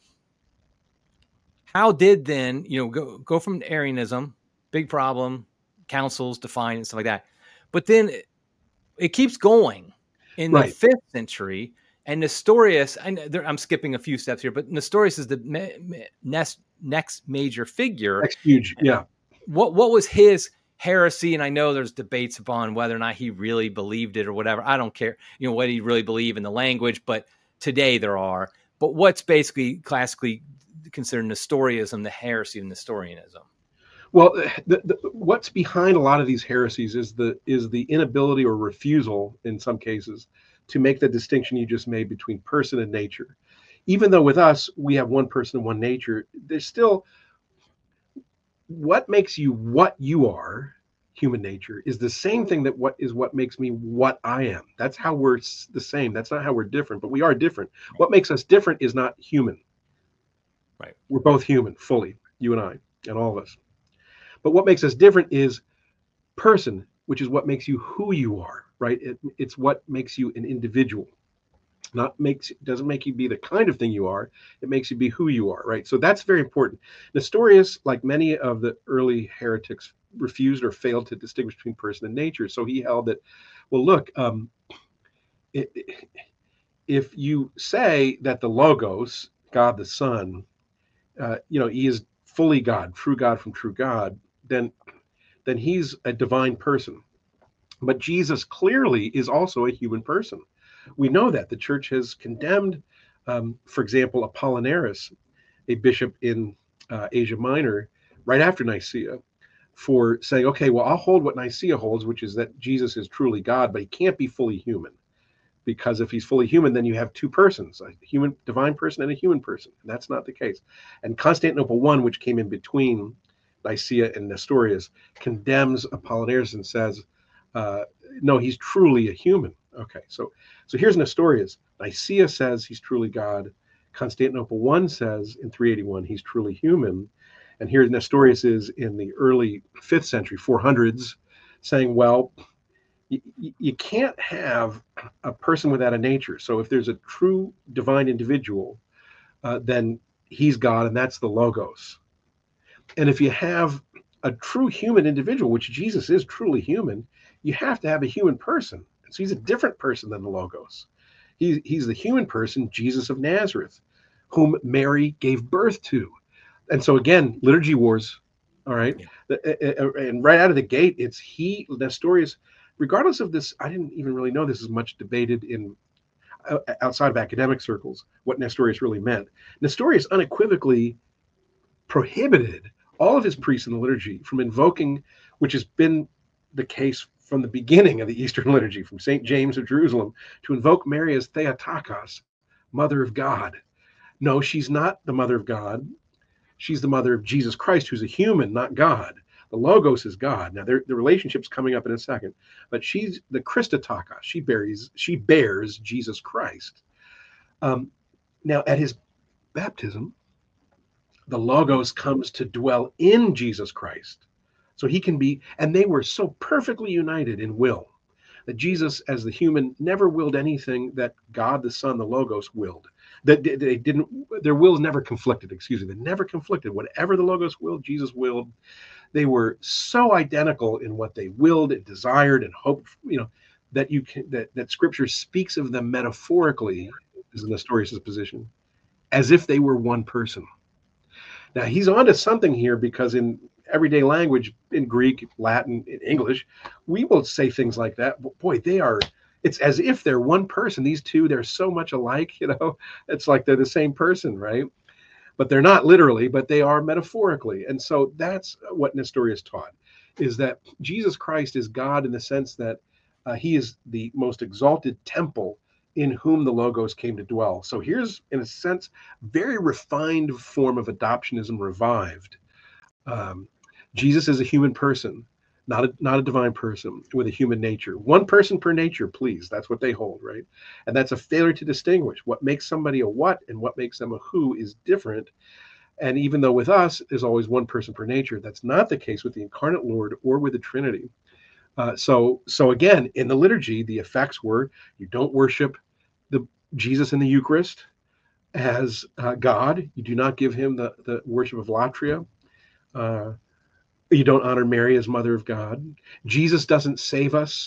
how did then, go from Arianism, big problem, councils define and stuff like that, but then it keeps going in the 5th century. And Nestorius, I'm skipping a few steps here, but Nestorius is the next major figure. Next huge, yeah. What was his heresy? And I know there's debates upon whether or not he really believed it or whatever. I don't care, what he really believed in the language, but today there are. But what's basically classically considered Nestorianism, the heresy of Nestorianism? Well, what's behind a lot of these heresies is the inability or refusal, in some cases, to make the distinction you just made between person and nature. Even though with us, we have one person and one nature, there's still what makes you what you are, human nature, is the same thing that what makes me what I am. That's how we're the same. That's not how we're different, but we are different. What makes us different is not human. Right. We're both human, fully, you and I, and all of us. But what makes us different is person, which is what makes you who you are, right? It's what makes you an individual. Doesn't make you be the kind of thing you are. It makes you be who you are, right? So that's very important. Nestorius, like many of the early heretics, refused or failed to distinguish between person and nature. So he held that, well, look, if you say that the Logos, God the Son, he is fully God, true God from true God, then he's a divine person. But Jesus clearly is also a human person. We know that the church has condemned, for example, Apollinaris, a bishop in Asia Minor, right after Nicaea, for saying, okay, well, I'll hold what Nicaea holds, which is that Jesus is truly God, but he can't be fully human. Because if he's fully human, then you have two persons, a human divine person and a human person. And that's not the case. And Constantinople I, which came in between Nicaea and Nestorius, condemns Apollinaris and says, no, he's truly a human. Okay, so here's Nestorius. Nicaea says he's truly God. Constantinople I says in 381 he's truly human. And here Nestorius is in the early 5th century, 400s, saying, well, you can't have a person without a nature. So if there's a true divine individual, then he's God, and that's the Logos. And if you have a true human individual, which Jesus is truly human, you have to have a human person. So he's a different person than the Logos. He's the human person, Jesus of Nazareth, whom Mary gave birth to. And so again, liturgy wars, all right? Yeah. And right out of the gate, it's Nestorius, regardless of this, I didn't even really know this is much debated outside of academic circles what Nestorius really meant. Nestorius unequivocally prohibited all of his priests in the liturgy from invoking, which has been the case from the beginning of the Eastern liturgy, from St. James of Jerusalem, to invoke Mary as Theotokos, Mother of God. No, she's not the Mother of God. She's the mother of Jesus Christ, who's a human, not God. The Logos is God. Now, the relationship's coming up in a second, but she's the Christotokos. She bears Jesus Christ. Now, at his baptism, the Logos comes to dwell in Jesus Christ. So he can be, and they were so perfectly united in will that Jesus, as the human, never willed anything that God the Son, the Logos, willed. That they didn't, their wills never conflicted, they never conflicted. Whatever the Logos willed, Jesus willed. They were so identical in what they willed and desired and hoped, that that Scripture speaks of them metaphorically, is Nestorius' position, as if they were one person. Now, he's onto something here, because in everyday language, in Greek, Latin, in English, we will say things like that. Boy, it's as if they're one person. These two, they're so much alike, it's like they're the same person, right? But they're not literally, but they are metaphorically. And so that's what Nestorius taught, is that Jesus Christ is God in the sense that he is the most exalted temple in whom the Logos came to dwell. So here's, in a sense, very refined form of adoptionism revived. Jesus is a human person, not a divine person with a human nature. One person per nature, please. That's what they hold, right? And that's a failure to distinguish. What makes somebody a what and what makes them a who is different. And even though with us, there's always one person per nature, that's not the case with the incarnate Lord or with the Trinity. So again, in the liturgy, the effects were, you don't worship Jesus in the Eucharist as God. You do not give him the worship of latria. You don't honor Mary as Mother of God. Jesus doesn't save us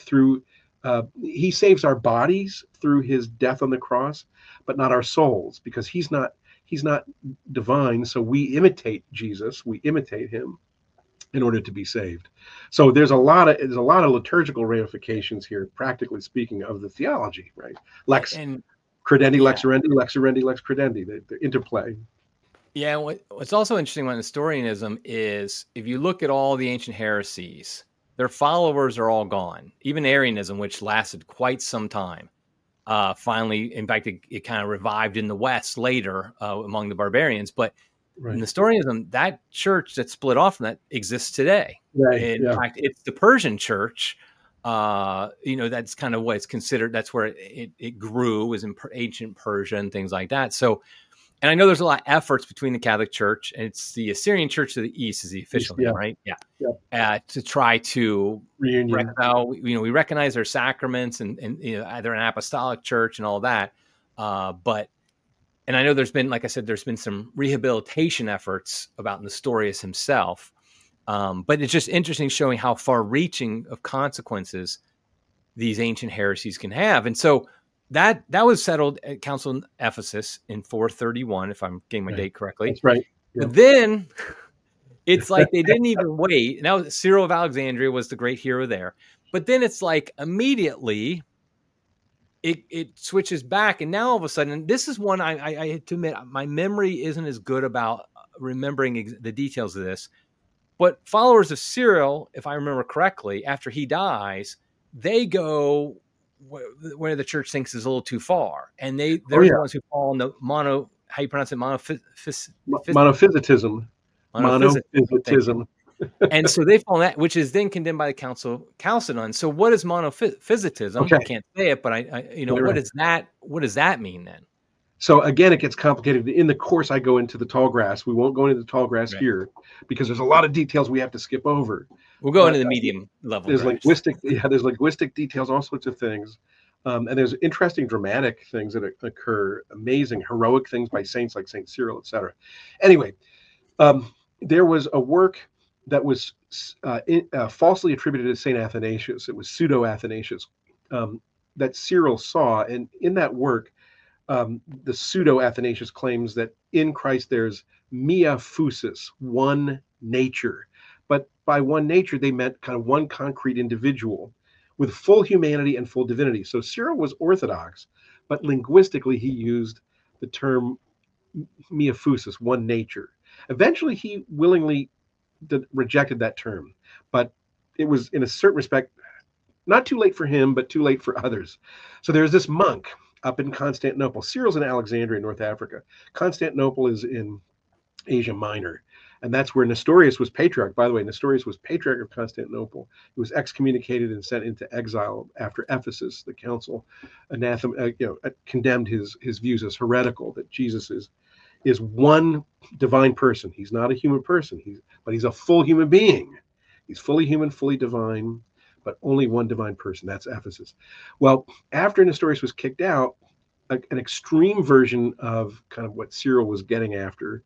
he saves our bodies through his death on the cross, but not our souls, because he's not divine. So we imitate Jesus. We imitate him in order to be saved. So there's a lot of liturgical ramifications here, practically speaking, of the theology, right? Lex credendi, lex oriendi, lex oriendi, lex credendi, the interplay. Yeah, what's also interesting about Nestorianism is, if you look at all the ancient heresies, their followers are all gone. Even Arianism, which lasted quite some time, finally, in fact, it kind of revived in the West later among the barbarians. But right. Nestorianism, that church that split off from that exists today. Right. In fact, it's the Persian church. That's kind of what it's considered. That's where it grew, was in ancient Persia and things like that. So, and I know there's a lot of efforts between the Catholic Church, and it's the Assyrian Church to the East is the official name, right? Yeah. To try to reconcile, we recognize their sacraments and they're an apostolic church and all that. And I know there's been, like I said, there's been some rehabilitation efforts about Nestorius himself. But it's just interesting showing how far-reaching of consequences these ancient heresies can have. And so that was settled at Council in Ephesus in 431, if I'm getting my date correctly. That's right. Yeah. But then it's like they didn't even wait. Now Cyril of Alexandria was the great hero there. But then it's like immediately it switches back. And now all of a sudden, and this is one I have to admit, my memory isn't as good about remembering the details of this. But followers of Cyril, if I remember correctly, after he dies, they go where the church thinks is a little too far. And they're the ones who fall in the how you pronounce it? Monophysitism. Monophysitism. And so they fall in that, which is then condemned by the Council of Chalcedon. So what is monophysitism? Okay. I can't say it, but what does that mean then? So again, it gets complicated. In the course, I go into the tall grass. We won't go into the tall grass here because there's a lot of details we have to skip over. We'll go into the medium level. There's linguistic details, all sorts of things. And there's interesting dramatic things that occur, amazing heroic things by saints like Saint Cyril, etc. Anyway, there was a work that was falsely attributed to Saint Athanasius. It was pseudo-Athanasius that Cyril saw. And in that work, the pseudo-Athanasius claims that in Christ there's mia physis, one nature. But by one nature, they meant kind of one concrete individual with full humanity and full divinity. So Cyril was orthodox, but linguistically he used the term miaphysis, one nature. Eventually he willingly rejected that term, but it was in a certain respect not too late for him, but too late for others. So there's this monk up in Constantinople. Cyril's in Alexandria, North Africa. Constantinople is in Asia Minor. And that's where Nestorius was patriarch. By the way, Nestorius was patriarch of Constantinople. He was excommunicated and sent into exile after Ephesus. The council condemned his views as heretical, that Jesus is one divine person. He's not a human person, but he's a full human being. He's fully human, fully divine, but only one divine person. That's Ephesus. Well, after Nestorius was kicked out, an extreme version of kind of what Cyril was getting after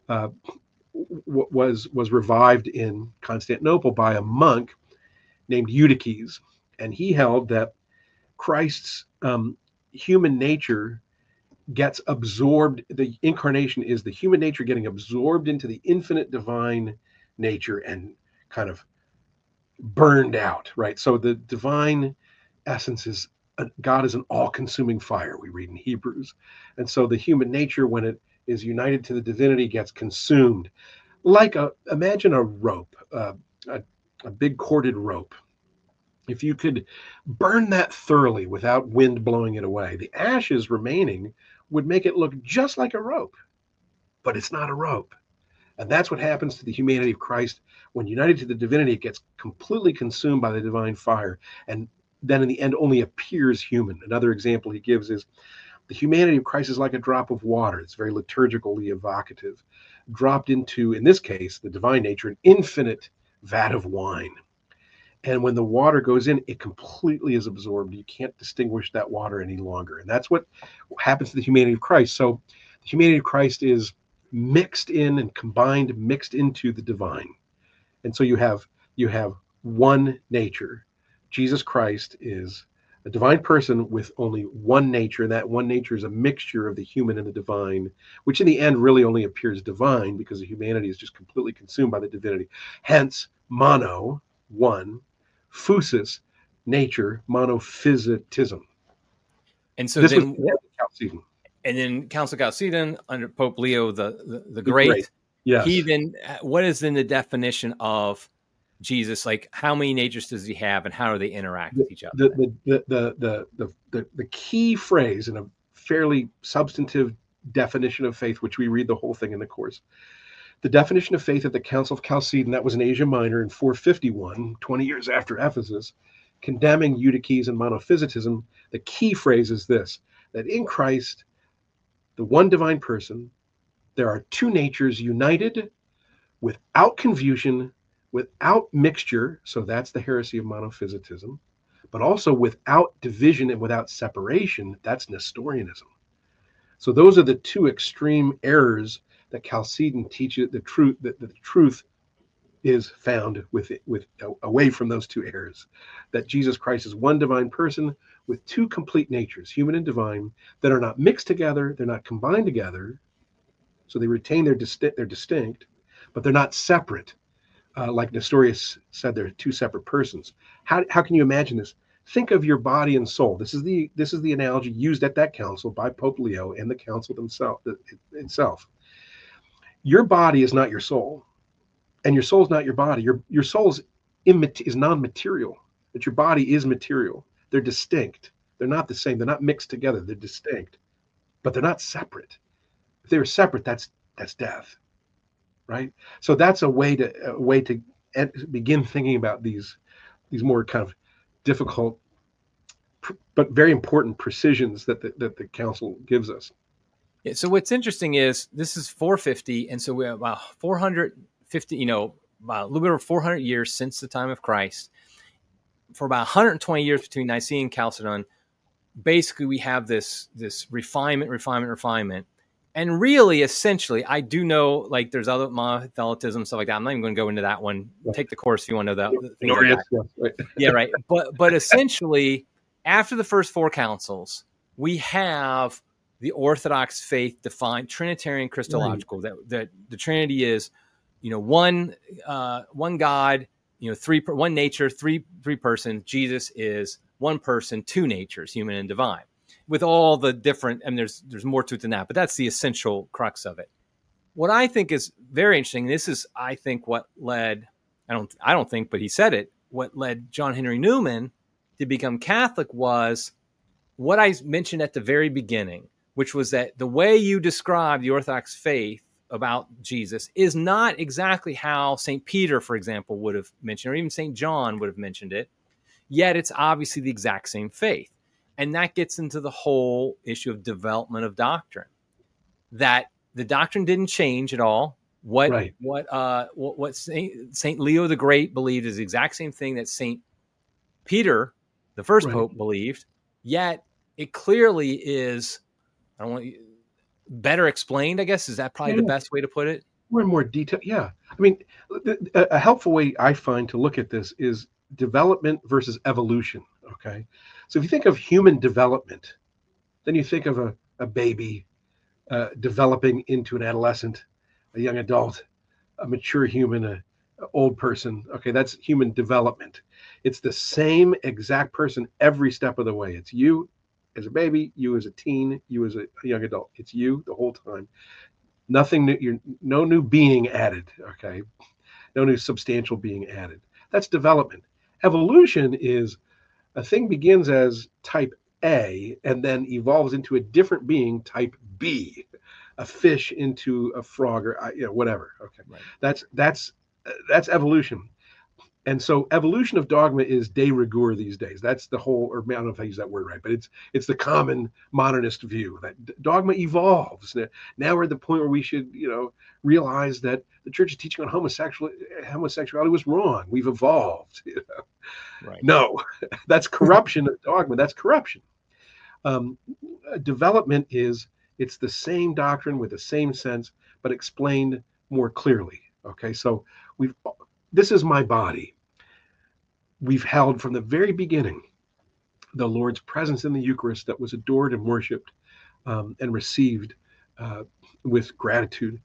was revived in Constantinople by a monk named Eutyches, and he held that Christ's human nature gets absorbed. The incarnation is the human nature getting absorbed into the infinite divine nature and kind of burned out, right? So the divine essence is God is an all-consuming fire, we read in Hebrews. And so the human nature, when it is united to the divinity, gets consumed. Imagine a rope, a big corded rope. If you could burn that thoroughly without wind blowing it away, the ashes remaining would make it look just like a rope, but it's not a rope. And that's what happens to the humanity of Christ. When united to the divinity, it gets completely consumed by the divine fire, and then in the end only appears human. Another example he gives is the humanity of Christ is like a drop of water. It's very liturgically evocative, dropped into, in this case, the divine nature, an infinite vat of wine. And when the water goes in, it completely is absorbed. You can't distinguish that water any longer. And that's what happens to the humanity of Christ. So the humanity of Christ is mixed in and combined, mixed into the divine. And so you have one nature. Jesus Christ is a divine person with only one nature, and that one nature is a mixture of the human and the divine, which in the end really only appears divine because the humanity is just completely consumed by the divinity. Hence, mono, one, physis, nature, monophysitism. And so this then, was Chalcedon. And then Council Chalcedon under Pope Leo the Great. Yes. He then, what is then the definition of Jesus? Like, how many natures does he have, and how do they interact with each other? The key phrase in a fairly substantive definition of faith, which we read the whole thing in the course. The definition of faith at the Council of Chalcedon, that was in Asia Minor in 451, 20 years after Ephesus, condemning Eutyches and monophysitism. The key phrase is this: that in Christ, the one divine person, there are two natures united without confusion, without mixture. So that's the heresy of monophysitism, but also without division and without separation. That's Nestorianism. So those are the two extreme errors that Chalcedon teaches. The truth is found away from those two errors, that Jesus Christ is one divine person with two complete natures, human and divine, that are not mixed together, they're not combined together, so they retain they're distinct, but they're not separate. Like Nestorius said, they're two separate persons. How can you imagine this? Think of your body and soul. This is the analogy used at that council by Pope Leo and the council itself. Your body is not your soul, and your soul is not your body. Your soul is non-material, but your body is material. They're distinct. They're not the same. They're not mixed together. They're distinct, but they're not separate. If they were separate, that's death, right? So that's a way to begin thinking about these more kind of difficult but very important precisions that the council gives us. Yeah, so what's interesting is this is 450, and so we have about 450, about a little bit over 400 years since the time of Christ. For about 120 years between Nicene and Chalcedon, basically we have this refinement. And really, essentially, I do know, like, there's other monothelitism, stuff like that. I'm not even going to go into that one. Right. Take the course if you want to know that. Yeah, right. But essentially, after the first four councils, we have the Orthodox faith defined Trinitarian Christological, that the Trinity is, one God, one nature, three persons. Jesus is one person, two natures, human and divine. with all the different, and there's more to it than that, but that's the essential crux of it. What I think is very interesting, this is, I think, what led, I don't think, but he said it, what led John Henry Newman to become Catholic was what I mentioned at the very beginning, which was that the way you describe the Orthodox faith about Jesus is not exactly how St. Peter, for example, would have mentioned, or even St. John would have mentioned it, yet it's obviously the exact same faith. And that gets into the whole issue of development of doctrine, that the doctrine didn't change at all. What Saint Leo the Great believed is the exact same thing that Saint Peter, the first pope, believed. Yet it clearly is, I don't want better explained, I guess. Is that probably the best way to put it? More detail. Yeah. I mean, a helpful way I find to look at this is development versus evolution. Okay. So if you think of human development, then you think of a baby developing into an adolescent, a young adult, a mature human, an old person. Okay. That's human development. It's the same exact person every step of the way. It's you as a baby, you as a teen, you as a young adult. It's you the whole time. Nothing new, no new being added, okay? No new substantial being added. That's development. Evolution is a thing begins as type A and then evolves into a different being, type B, a fish into a frog, or whatever. Okay, right. That's evolution. And so evolution of dogma is de rigueur these days. That's the whole, or I don't know if I use that word right, but it's the common modernist view that dogma evolves. Now we're at the point where we should, realize that the church's teaching on homosexuality was wrong. We've evolved. Right. No, that's corruption of dogma. That's corruption. Development it's the same doctrine with the same sense, but explained more clearly. Okay, so this is my body. We've held from the very beginning the Lord's presence in the Eucharist that was adored and worshipped and received with gratitude.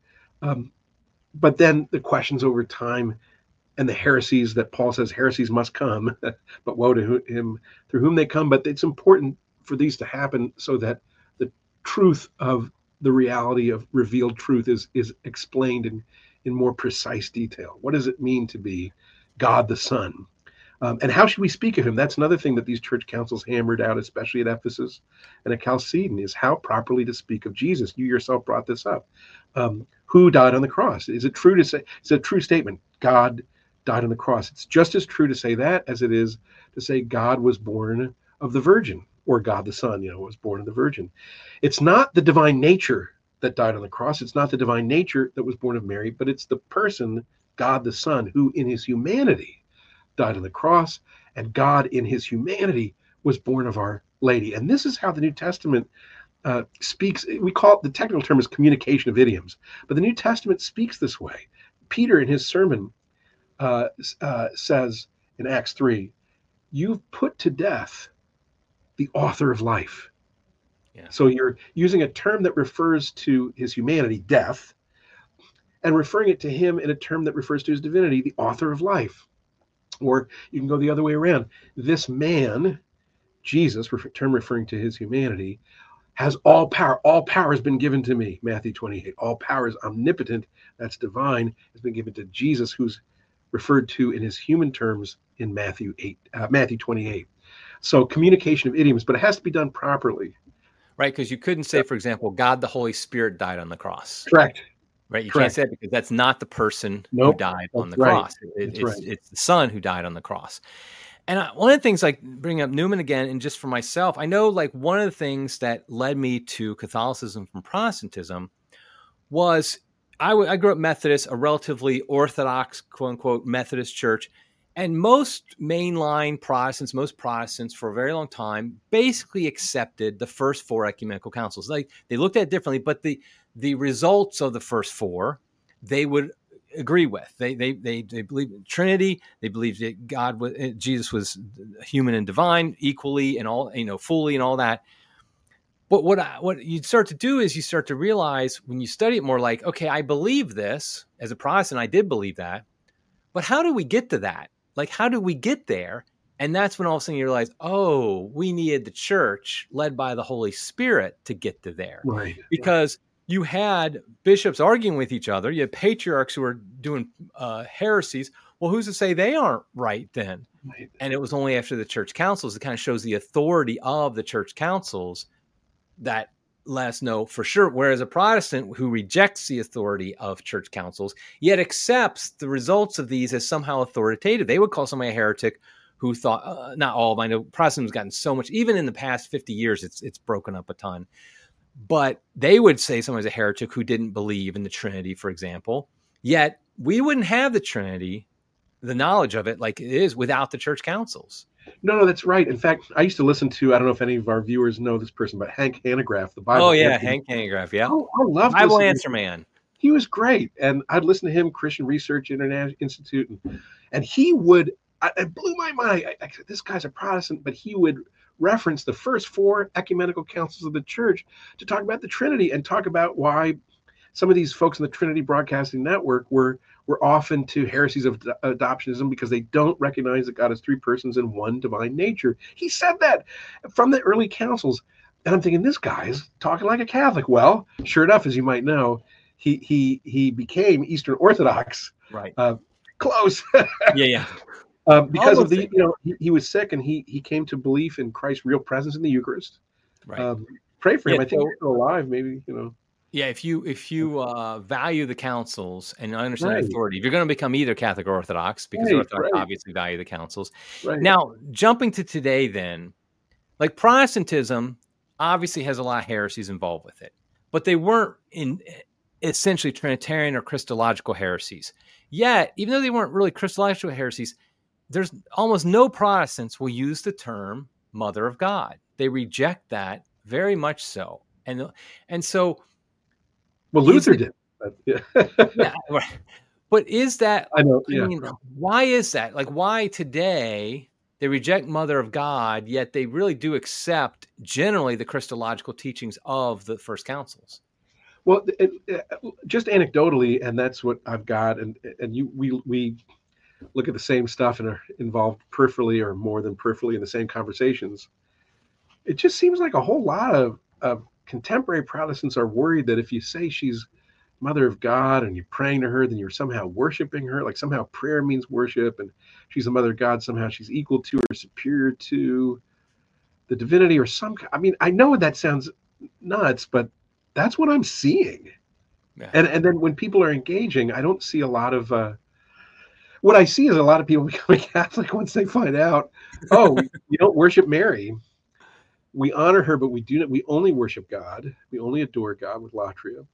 But then the questions over time and the heresies that Paul says heresies must come, but woe to him through whom they come. But it's important for these to happen so that the truth of the reality of revealed truth is explained in more precise detail. What does it mean to be God the Son? And how should we speak of him? That's another thing that these church councils hammered out, especially at Ephesus and at Chalcedon, is how properly to speak of Jesus. You yourself brought this up. Who died on the cross? Is it true to say, it's a true statement, God died on the cross. It's just as true to say that as it is to say God was born of the Virgin, or God the Son, was born of the Virgin. It's not the divine nature that died on the cross. It's not the divine nature that was born of Mary, but it's the person, God the Son, who in his humanity died on the cross, and God in his humanity was born of Our Lady. And this is how the New Testament speaks. We call it, the technical term is communication of idioms, but the New Testament speaks this way. Peter in his sermon says in Acts 3, you've put to death the author of life. Yeah. So you're using a term that refers to his humanity, death, and referring it to him in a term that refers to his divinity, the author of life. Or you can go the other way around. This man, Jesus, term referring to his humanity, has all power. All power has been given to me, Matthew 28. All power is omnipotent, that's divine, has been given to Jesus, who's referred to in his human terms in Matthew 28. So communication of idioms, but it has to be done properly. Right, because you couldn't say, for example, God the Holy Spirit died on the cross. Correct. Right, you can't say it because that's not the person who died on the cross. It's the Son who died on the cross. And one of the things, like bringing up Newman again, and just for myself, I know like one of the things that led me to Catholicism from Protestantism was I grew up Methodist, a relatively Orthodox, quote unquote, Methodist church. And most mainline Protestants, most Protestants for a very long time, basically accepted the first four ecumenical councils. Like they looked at it differently, but the results of the first four, they would agree with. They believed in Trinity. They believed that Jesus was human and divine equally and all, fully and all that. But what you start to do is you start to realize when you study it more, like, okay, I believe this as a Protestant. I did believe that, but how do we get to that? Like, how do we get there? And that's when all of a sudden you realize, oh, we needed the church led by the Holy Spirit to get to there. Right. Because you had bishops arguing with each other. You had patriarchs who were doing heresies. Well, who's to say they aren't right then? Right. And it was only after the church councils, it kind of shows the authority of the church councils that let us know for sure. Whereas a Protestant who rejects the authority of church councils, yet accepts the results of these as somehow authoritative, they would call somebody a heretic who thought, not all of them, I know Protestant has gotten so much, even in the past 50 years, it's broken up a ton. But they would say someone's a heretic who didn't believe in the Trinity, for example. Yet we wouldn't have the Trinity, the knowledge of it like it is, without the church councils. No, that's right. In fact, I used to listen to, I don't know if any of our viewers know this person, but Hank Hanegraaff, the Bible. Oh, yeah, Hank Hanegraaff, yeah. Oh, I love Bible Answer Man. He was great. And I'd listen to him, Christian Research Institute, and he would, it blew my mind. I said, this guy's a Protestant, but he would reference the first 4 ecumenical councils of the church to talk about the Trinity and talk about why some of these folks in the Trinity Broadcasting Network were off into heresies of adoptionism because they don't recognize that God is 3 persons in one divine nature. He said that from the early councils. And I'm thinking, this guy's talking like a Catholic. Well, sure enough, as you might know, he became Eastern Orthodox. Right. Close. Yeah. Because of he was sick and he came to belief in Christ's real presence in the Eucharist. Right. Pray for him. I think he's still alive, maybe, Yeah, if you value the councils and understand authority, you're going to become either Catholic or Orthodox, because Orthodox obviously value the councils. Right. Now, jumping to today then, like Protestantism obviously has a lot of heresies involved with it, but they weren't in essentially Trinitarian or Christological heresies. Yet, even though they weren't really Christological heresies, there's almost no Protestants will use the term Mother of God. They reject that very much so. And so... Well, Luther did. Yeah. But is that, I know, I mean, why is that? Like, why today they reject Mother of God, yet they really do accept generally the Christological teachings of the first councils? Well, just anecdotally, and that's what I've got, and we look at the same stuff and are involved peripherally or more than peripherally in the same conversations. It just seems like a whole lot of contemporary Protestants are worried that if you say she's Mother of God and you're praying to her, then you're somehow worshiping her. Like somehow prayer means worship, and she's the Mother of God. Somehow she's equal to or superior to the divinity or some. I mean, I know that sounds nuts, but that's what I'm seeing. Yeah. And then when people are engaging, I don't see a lot of. What I see is a lot of people becoming Catholic once they find out, oh, we don't worship Mary. We honor her, but we only worship God. We only adore God with latria.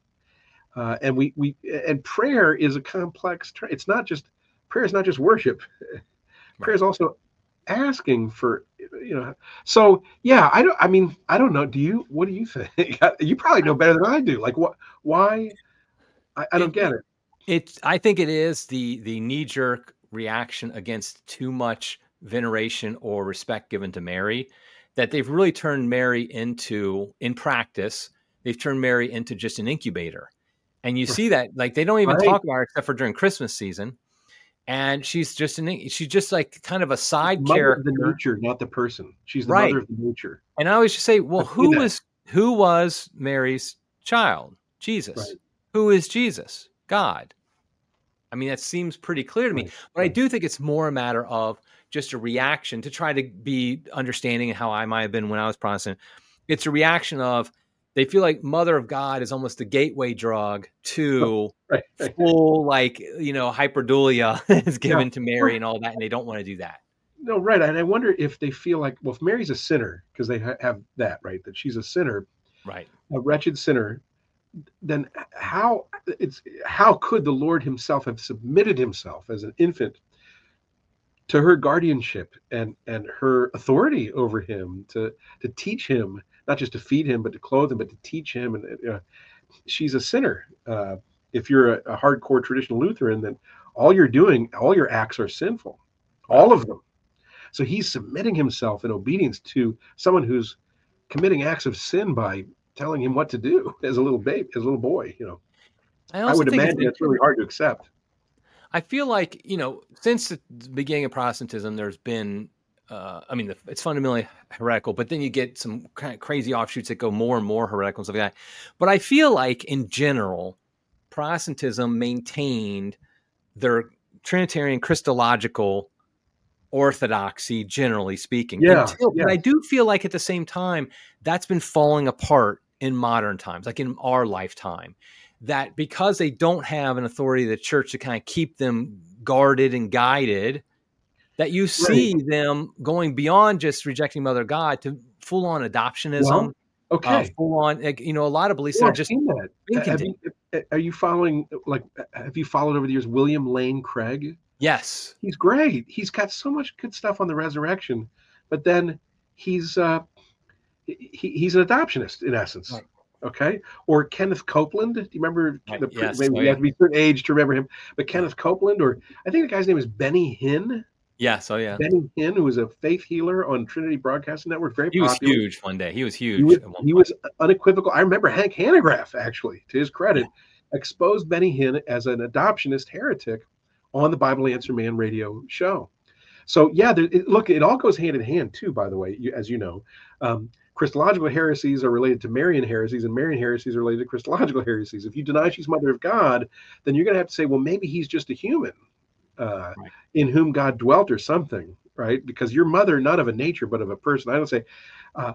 And prayer is a complex. It's not just prayer is not just worship. Prayer is also asking for, So yeah, I don't know. What do you think? You probably know better than I do. Like why? I don't get it. I think it is the knee-jerk reaction against too much veneration or respect given to Mary, that they've really turned Mary into, in practice, they've turned Mary into just an incubator. And you see that, like, they don't even talk about her except for during Christmas season. And she's just like kind of a side character. The nature, not the person. She's the mother of the nature. And I always just say, well, who was Mary's child? Jesus. Right. Who is Jesus? God. I mean, that seems pretty clear to me. But I do think it's more a matter of just a reaction to try to be understanding how I might have been when I was Protestant. It's a reaction of, they feel like Mother of God is almost the gateway drug to full, hyperdulia is given to Mary and all that, and they don't want to do that. No, right. And I wonder if they feel like, well, if Mary's a sinner, because they have that, right, that she's a sinner, right, a wretched sinner, then how could the Lord himself have submitted himself as an infant to her guardianship and her authority over him to teach him, not just to feed him, but to clothe him, but to teach him. And she's a sinner. If you're a hardcore traditional Lutheran, then all your acts are sinful, all of them. So he's submitting himself in obedience to someone who's committing acts of sin by telling him what to do as a little baby, as a little boy. I would imagine it's really hard to accept. I feel like, since the beginning of Protestantism, there's been I mean, it's fundamentally heretical, but then you get some kind of crazy offshoots that go more and more heretical and stuff like that. But I feel like in general, Protestantism maintained their Trinitarian Christological orthodoxy, generally speaking, Yeah, until, yeah. but I do feel like at the same time, that's been falling apart in modern times, like in our lifetime, that because they don't have an authority of the church to kind of keep them guarded and guided, that you Right. see them going beyond just rejecting Mother God to full on adoptionism, Well, okay. full on, like, a lot of beliefs that Yeah, are I've just seen that. being Have condemned. you are you following, like, have you followed over the years William Lane Craig? Yes. He's great. He's got so much good stuff on the resurrection, but then he's he's an adoptionist in essence. Right. Okay. Or Kenneth Copeland. Do you remember Right. the Yes. maybe Oh you yeah. have to be a certain age to remember him, but Yeah. Kenneth Copeland, or I think the guy's name is Benny Hinn. Yes. Oh yeah. Benny Hinn, who was a faith healer on Trinity Broadcasting Network, very He was popular. huge one day. He was He huge was at one he point. was unequivocal. I remember Hank Hanegraaff, actually, to his Yeah. credit, exposed Benny Hinn as an adoptionist heretic on the Bible Answer Man radio show. So yeah, look, it all goes hand in hand too. By the way, as you know, Christological heresies are related to Marian heresies, and Marian heresies are related to Christological heresies. If you deny she's Mother of God, then you're going to have to say, well, maybe he's just a human Right. in whom God dwelt or something, right? Because you're mother not of a nature but of a person. I don't say, uh,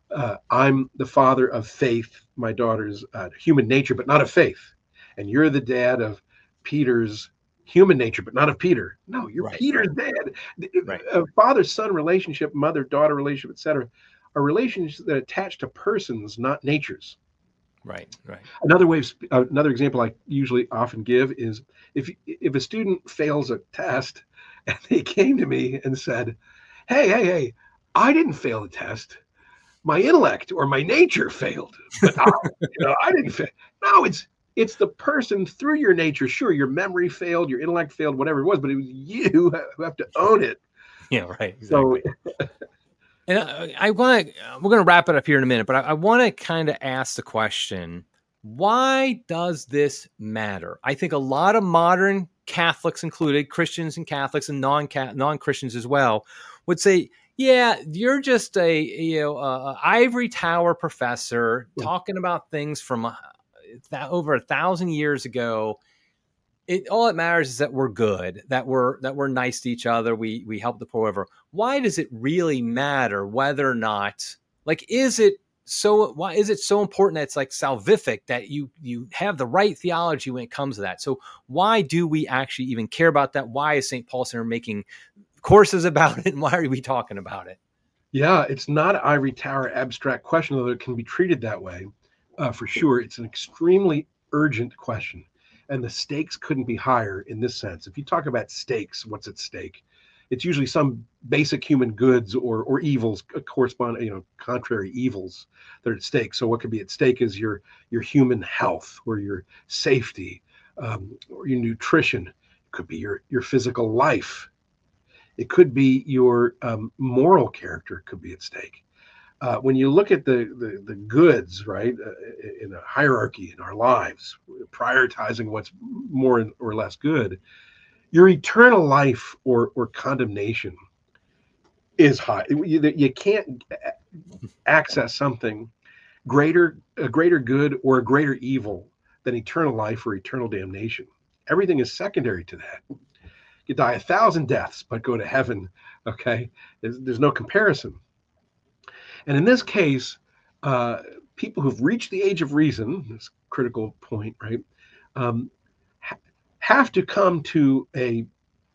I'm the father of faith, my daughter's human nature, but not of faith, and you're the dad of Peter's human nature, but not of Peter. No, you're Right. Peter's dad. Right. A father-son relationship, mother-daughter relationship, etc., are relationships that attach to persons, not natures. Right. Right. Another example I usually often give is if a student fails a test and they came to me and said, hey, I didn't fail the test. My intellect or my nature failed, but I didn't fail. No, it's the person through your nature. Sure, your memory failed, your intellect failed, whatever it was, but it was you who have to own it. Yeah. Right. So Exactly. And I want to, we're going to wrap it up here in a minute, but I want to kind of ask the question, why does this matter? I think a lot of modern Catholics included, Christians and Catholics and non-Christians as well, would say, yeah, you're just a ivory tower professor talking about things from over 1,000 years ago. All it matters is that we're good, that we're nice to each other. We help the poor. Whatever. Why does it really matter whether or not, like, why is it so important that it's like salvific, that you have the right theology when it comes to that? So why do we actually even care about that? Why is St. Paul Center making courses about it? And why are we talking about it? yeah, it's not an ivory tower abstract question, although it can be treated that way. For sure, it's an extremely urgent question. And the stakes couldn't be higher in this sense. If you talk about stakes, what's at stake? It's usually some basic human goods or evils correspond, contrary evils that are at stake. So what could be at stake is your human health or your safety, or your nutrition. It could be your physical life. It could be your moral character could be at stake. When you look at the goods, right, in a hierarchy in our lives, prioritizing what's more or less good, your eternal life or condemnation is high. You can't access something a greater good or a greater evil than eternal life or eternal damnation. Everything is secondary to that. You die 1,000 deaths, but go to heaven. Okay, there's no comparison. And in this case, people who've reached the age of reason, this critical point, right, um, have to come to a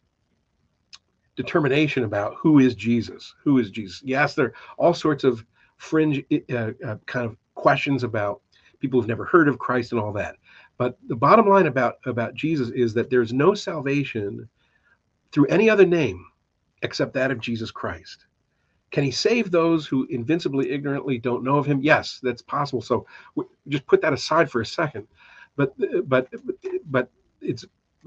determination about who is Jesus. Who is Jesus? Yes, there are all sorts of fringe kind of questions about people who've never heard of Christ and all that. But the bottom line about Jesus is that there's no salvation through any other name except that of Jesus Christ. Can he save those who invincibly ignorantly don't know of him? Yes, that's possible. So just put that aside for a second. But it's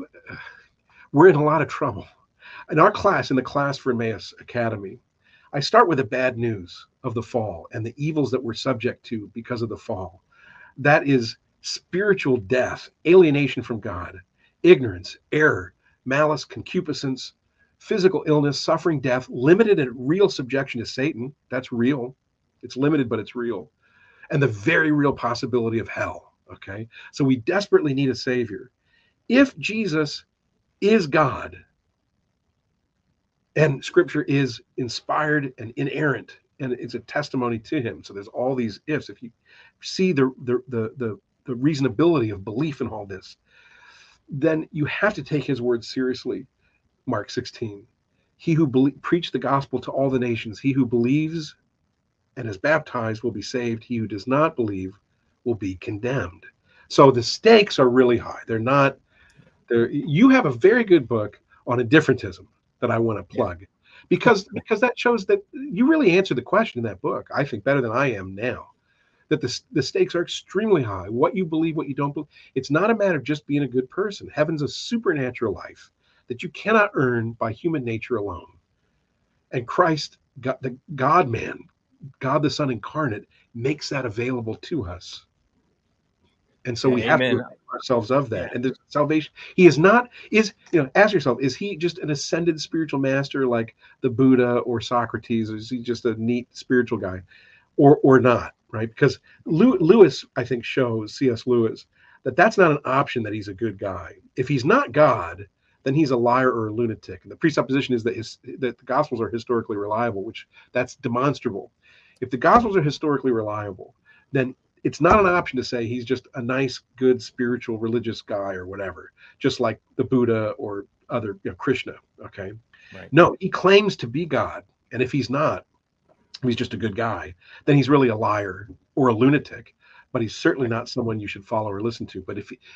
we're in a lot of trouble. In our class, in the Class for Emmaus Academy, I start with the bad news of the fall and the evils that we're subject to because of the fall. That is spiritual death, alienation from God, ignorance, error, malice, concupiscence, physical illness, suffering, death, limited and real subjection to Satan. That's real. It's limited, but it's real. And the very real possibility of hell. Okay. So we desperately need a savior. If Jesus is God and scripture is inspired and inerrant and it's a testimony to him. So there's all these ifs. If you see the reasonability of belief in all this, then you have to take his word seriously. Mark 16, he who preached the gospel to all the nations, he who believes and is baptized will be saved. He who does not believe will be condemned. So the stakes are really high. They're not there. You have a very good book on indifferentism that I want to plug, because that shows that you really answered the question in that book, I think, better than I am now. That the stakes are extremely high. What you believe, what you don't believe. It's not a matter of just being a good person. Heaven's a supernatural life that you cannot earn by human nature alone. And Christ, the God-man, God the Son incarnate, makes that available to us. And so we have to remind ourselves of that. And the salvation, he is not, ask yourself, is he just an ascended spiritual master like the Buddha or Socrates? Or is he just a neat spiritual guy or not? Right? Because Lewis, I think, shows, C.S. Lewis, that that's not an option, that he's a good guy. If he's not God, then he's a liar or a lunatic. And the presupposition is that the Gospels are historically reliable, which that's demonstrable. If the Gospels are historically reliable, then it's not an option to say he's just a nice, good, spiritual, religious guy or whatever, just like the Buddha or other, Krishna. Okay. Right. No, he claims to be God. And if he's not, he's just a good guy, then he's really a liar or a lunatic, but he's certainly not someone you should follow or listen to. But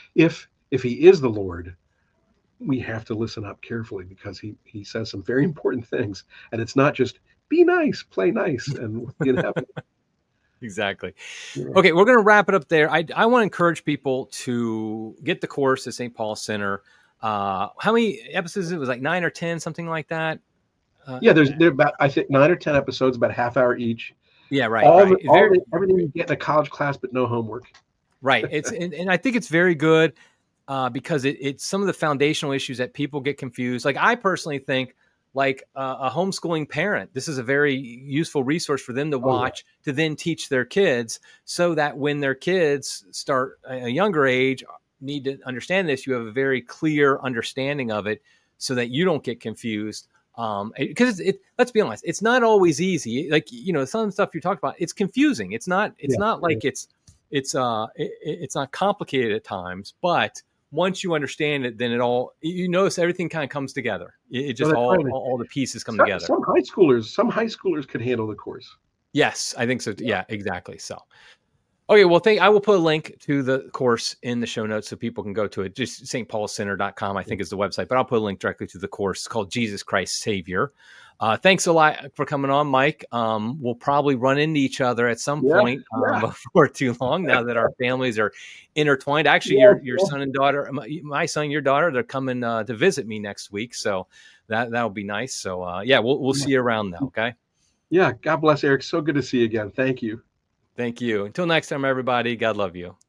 if he is the Lord, we have to listen up carefully, because he says some very important things, and it's not just be nice, play nice, and be in heaven. Exactly. Yeah. Okay, we're going to wrap it up there. I want to encourage people to get the course at St. Paul Center. How many episodes? It was like 9 or 10, something like that. There are about, I think, 9 or 10 episodes, about a half hour each. Yeah, right. Everything you get in a college class, but no homework. Right. It's and I think it's very good because it's some of the foundational issues that people get confused. Like, I personally think, like a homeschooling parent, this is a very useful resource for them to watch, to then teach their kids, so that when their kids start a younger age, need to understand this, you have a very clear understanding of it, so that you don't get confused. Because let's be honest, it's not always easy. Like, some of the stuff you talked about, it's confusing. It's not like it's not complicated at times, but once you understand it, then you notice everything kind of comes together. It just all the pieces come together. Some high schoolers could handle the course. Yes, I think so. Yeah, exactly. So, okay, well, I will put a link to the course in the show notes so people can go to it. Just stpaulcenter.com, I think, is the website, but I'll put a link directly to the course. It's called Jesus Christ Savior. Thanks a lot for coming on, Mike. We'll probably run into each other at some point before too long, now that our families are intertwined. Actually, your son and daughter, my son, your daughter, they're coming to visit me next week. So that'll be nice. So we'll see you around now. Okay. Yeah. God bless, Eric. So good to see you again. Thank you. Thank you. Until next time, everybody. God love you.